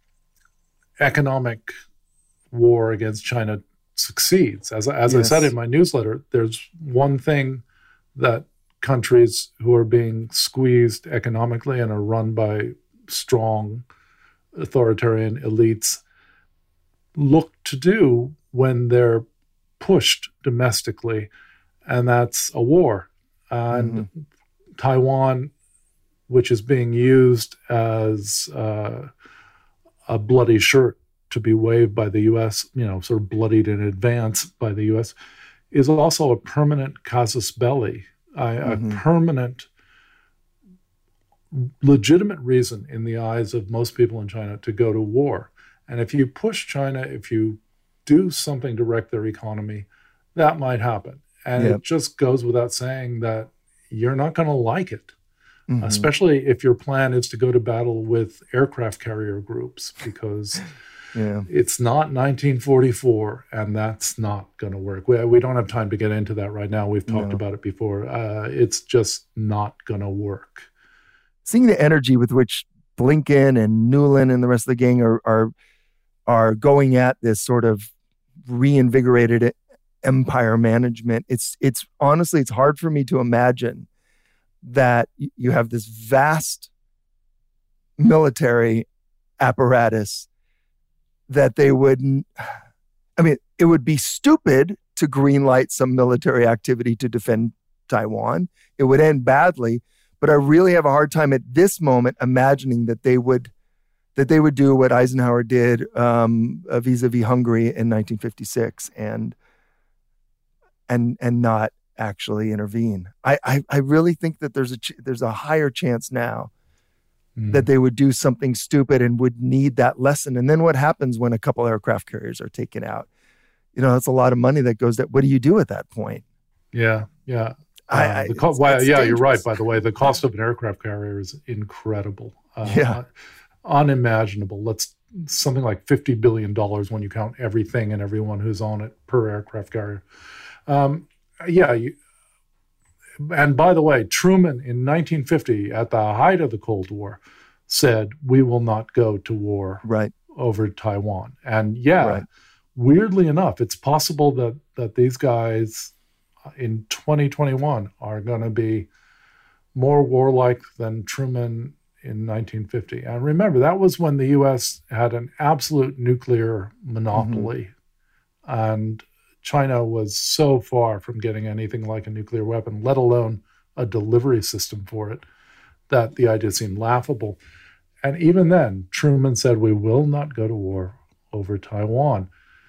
economic war against China succeeds? As, as yes. I said in my newsletter, there's one thing that countries who are being squeezed economically and are run by strong authoritarian elites look to do when they're pushed domestically, and that's a war. And mm-hmm. Taiwan, which is being used as uh, a bloody shirt to be waved by the U S, you know, sort of bloodied in advance by the U S, is also a permanent casus belli, a, mm-hmm. a permanent, legitimate reason in the eyes of most people in China to go to war. And if you push China, if you do something to wreck their economy, that might happen. And yep. it just goes without saying that you're not going to like it. Mm-hmm. Especially if your plan is to go to battle with aircraft carrier groups, because yeah. it's not nineteen forty-four, and that's not going to work. We, we don't have time to get into that right now. We've talked no. about it before. Uh, it's just not going to work. Seeing the energy with which Blinken and Nuland and the rest of the gang are are, are going at this sort of reinvigorated empire management, it's it's honestly, it's hard for me to imagine that you have this vast military apparatus that they wouldn't, I mean, it would be stupid to greenlight some military activity to defend Taiwan. It would end badly, but I really have a hard time at this moment imagining that they would that they would do what Eisenhower did um, vis-a-vis Hungary in nineteen fifty-six and and and not actually intervene. I, I, I really think that there's a ch- there's a higher chance now mm. that they would do something stupid and would need that lesson. And then what happens when a couple aircraft carriers are taken out? You know, that's a lot of money that goes that. What do you do at that point? Yeah, yeah. I, uh, I, the co- it's, well, it's yeah, dangerous. You're right. By the way, the cost of an aircraft carrier is incredible. Uh, yeah, unimaginable. Let's something like fifty billion dollars when you count everything and everyone who's on it per aircraft carrier. Um, yeah. You, and by the way, Truman in nineteen fifty, at the height of the Cold War, said, we will not go to war right. over Taiwan. And yeah, right. weirdly enough, it's possible that, that these guys in twenty twenty-one are going to be more warlike than Truman in nineteen fifty. And remember, that was when the U S had an absolute nuclear monopoly. Mm-hmm. And China was so far from getting anything like a nuclear weapon, let alone a delivery system for it, that the idea seemed laughable. And even then, Truman said, we will not go to war over Taiwan.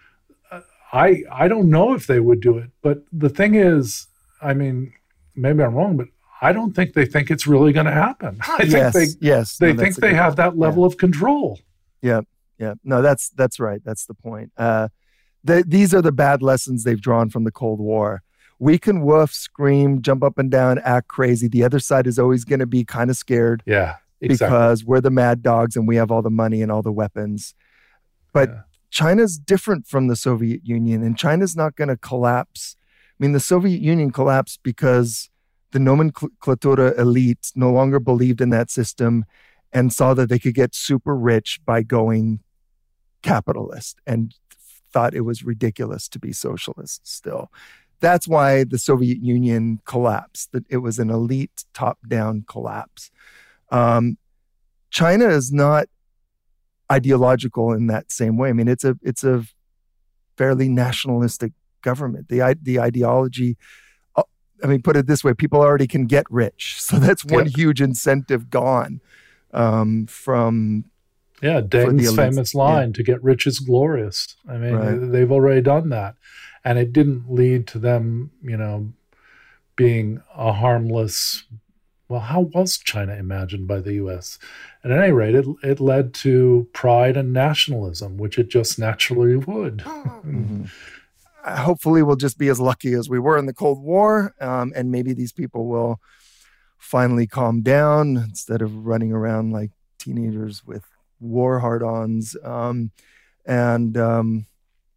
I I don't know if they would do it. But the thing is, I mean, maybe I'm wrong, but I don't think they think it's really going to happen. I yes, think they, yes. they no, think they have that level yeah. of control. Yeah, yeah. No, that's that's right. That's the point. Uh, the, these are the bad lessons they've drawn from the Cold War. We can woof, scream, jump up and down, act crazy. The other side is always going to be kind of scared. Yeah, exactly. Because we're the mad dogs and we have all the money and all the weapons. But yeah. China's different from the Soviet Union, and China's not going to collapse. I mean, the Soviet Union collapsed because the nomenclatura elite no longer believed in that system and saw that they could get super rich by going capitalist and thought it was ridiculous to be socialist still. That's why the Soviet Union collapsed, that it was an elite top-down collapse. Um, China is not ideological in that same way. I mean, it's a it's a fairly nationalistic government. The the ideology, I mean, put it this way, people already can get rich. So that's one yep. huge incentive gone um, from... Yeah, Deng's famous line, yeah. to get rich is glorious. I mean, right. they've already done that. And it didn't lead to them, you know, being a harmless... Well, how was China imagined by the U S? At any rate, it, it led to pride and nationalism, which it just naturally would. Mm-hmm. Hopefully we'll just be as lucky as we were in the Cold War, um, and maybe these people will finally calm down instead of running around like teenagers with war hard-ons, um, and um,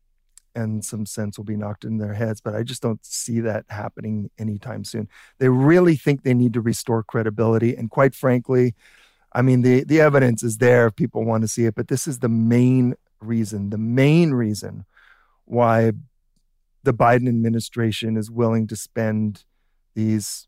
and some sense will be knocked in their heads. But I just don't see that happening anytime soon. They really think they need to restore credibility, and quite frankly, I mean, the the evidence is there if people want to see it, but this is the main reason, the main reason why the Biden administration is willing to spend these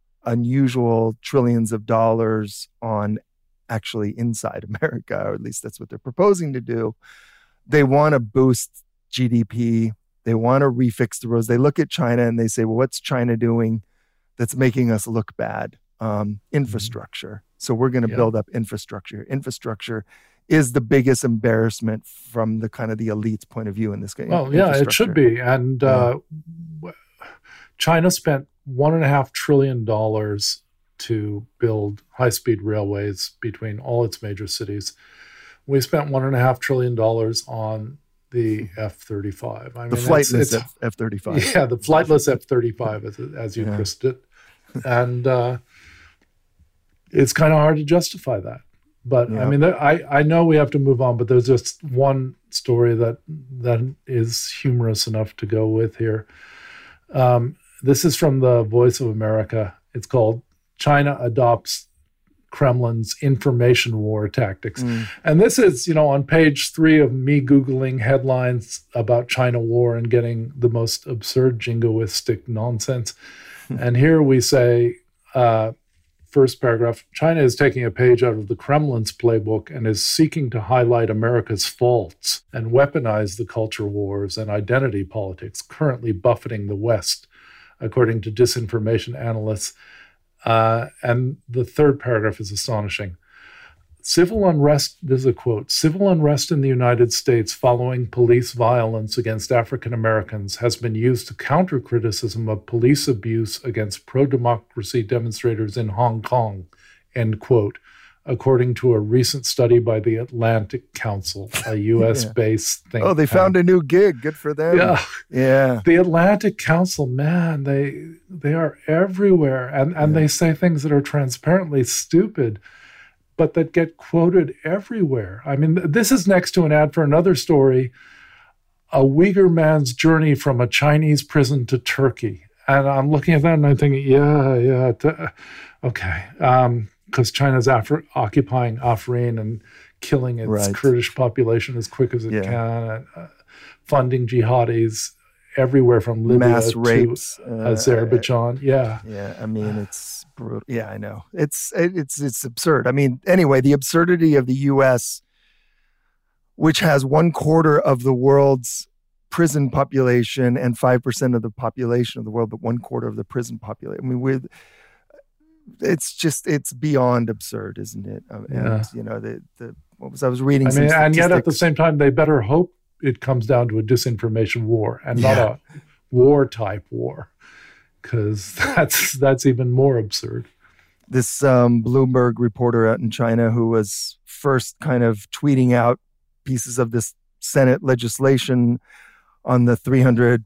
unusual trillions of dollars on actually inside America, or at least that's what they're proposing to do. They want to boost G D P. They want to refix the roads. They look at China and they say, well, what's China doing that's making us look bad? Um, infrastructure. Mm-hmm. So we're going to yeah. build up infrastructure. Infrastructure is the biggest embarrassment from the kind of the elite's point of view in this game. Well, yeah, it should be. And uh, yeah. China spent one and a half trillion dollars to build high-speed railways between all its major cities. We spent one and a half trillion dollars on the F thirty-five. I the mean, flightless F thirty-five. Yeah, the flightless F thirty-five, as, as you yeah. christened it. And uh, it's kind of hard to justify that. But yeah. I mean, there, I, I know we have to move on, but there's just one story that that is humorous enough to go with here. Um, this is from the Voice of America. It's called China Adopts Kremlin's Information War Tactics. Mm. And this is, you know, on page three of me Googling headlines about China war and getting the most absurd jingoistic nonsense. And here we say, uh, first paragraph, China is taking a page out of the Kremlin's playbook and is seeking to highlight America's faults and weaponize the culture wars and identity politics currently buffeting the West, according to disinformation analysts. Uh, and the third paragraph is astonishing. Civil unrest, this is a quote, civil unrest in the United States following police violence against African Americans has been used to counter criticism of police abuse against pro-democracy demonstrators in Hong Kong, end quote, according to a recent study by the Atlantic Council, a U S-based yeah. think Oh, they tank. Found a new gig. Good for them. Yeah. Yeah. The Atlantic Council, man, they they are everywhere. And, and yeah. they say things that are transparently stupid, but that get quoted everywhere. I mean, this is next to an ad for another story, a Uyghur man's journey from a Chinese prison to Turkey. And I'm looking at that and I'm thinking, yeah, yeah, t- okay. Um, because China's Afri- occupying Afrin and killing its right. Kurdish population as quick as it yeah. can, and, uh, funding jihadis everywhere from Libya mass to rapes, uh, Azerbaijan. Yeah. Yeah. I mean, it's brutal. Yeah, I know. It's, it, it's, it's absurd. I mean, anyway, the absurdity of the U S, which has one quarter of the world's prison population and five percent of the population of the world, but one quarter of the prison population. I mean, with it's just, it's beyond absurd, isn't it? Um, yeah. And, you know, the, the, what was, I was reading I some mean, and yet at the statistics. same time, they better hope it comes down to a disinformation war and Yeah. not a war type war, because that's, that's even more absurd. This um, Bloomberg reporter out in China who was first kind of tweeting out pieces of this Senate legislation on the three hundred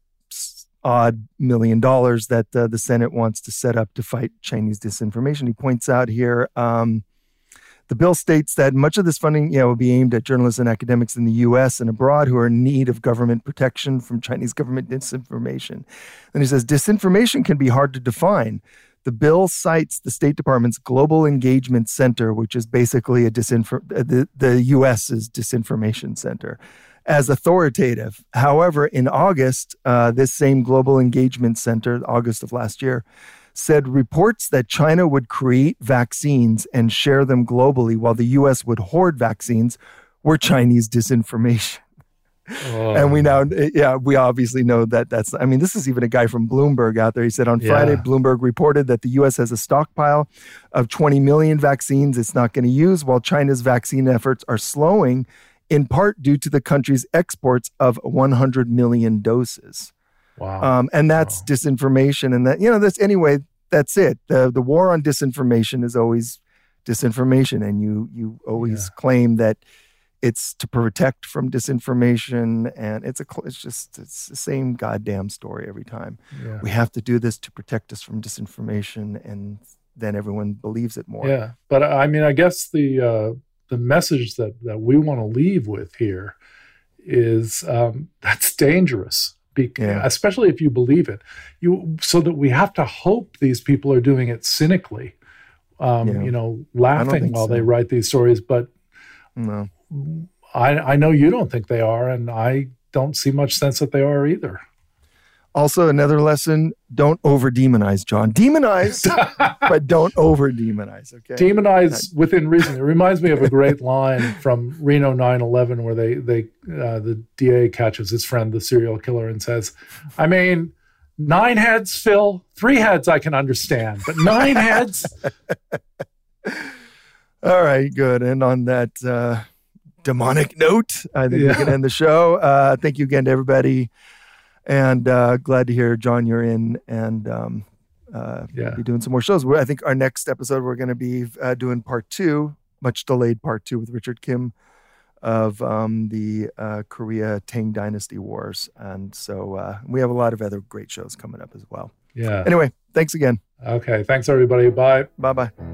odd million dollars that uh, the Senate wants to set up to fight Chinese disinformation. He points out here, um, the bill states that much of this funding, you know, will be aimed at journalists and academics in the U S and abroad who are in need of government protection from Chinese government disinformation. And he says, disinformation can be hard to define. The bill cites the State Department's Global Engagement Center, which is basically a disinfor- the, the US's disinformation center, as authoritative. However, in August, uh, this same Global Engagement Center, August of last year, said reports that China would create vaccines and share them globally while the U S would hoard vaccines were Chinese disinformation. Oh. And we now, yeah, we obviously know that that's, I mean, this is even a guy from Bloomberg out there. He said on Friday, yeah. Bloomberg reported that the U S has a stockpile of twenty million vaccines it's not going to use, while China's vaccine efforts are slowing, in part due to the country's exports of one hundred million doses. Wow. Um, and that's wow. disinformation. And that, you know, that's, anyway, that's it. The, the war on disinformation is always disinformation. And you, you always yeah. claim that it's to protect from disinformation, and it's a it's just it's the same goddamn story every time. Yeah. We have to do this to protect us from disinformation, and then everyone believes it more. Yeah, but I mean, I guess the uh, the message that that we want to leave with here is um, that's dangerous, be- yeah. especially if you believe it. You so that we have to hope these people are doing it cynically, um, yeah. you know, laughing while so. they write these stories, but. No. I, I know you don't think they are, and I don't see much sense that they are either. Also, another lesson, don't over-demonize, John. Demonize, but don't over-demonize, okay? Demonize within reason. It reminds me of a great line from Reno nine eleven where they, they uh, the D A catches his friend, the serial killer, and says, I mean, nine heads, Phil, three heads I can understand, but nine heads? All right, good. And on that uh, demonic note, I think yeah. we can end the show. Uh, thank you again to everybody. And uh, glad to hear, John, you're in and um, uh, yeah. be doing some more shows. I think our next episode, we're going to be uh, doing part two, much delayed part two with Richard Kim of um, the uh, Korea Tang Dynasty Wars. And so uh, we have a lot of other great shows coming up as well. Yeah. Anyway, thanks again. Okay. Thanks, everybody. Bye. Bye-bye.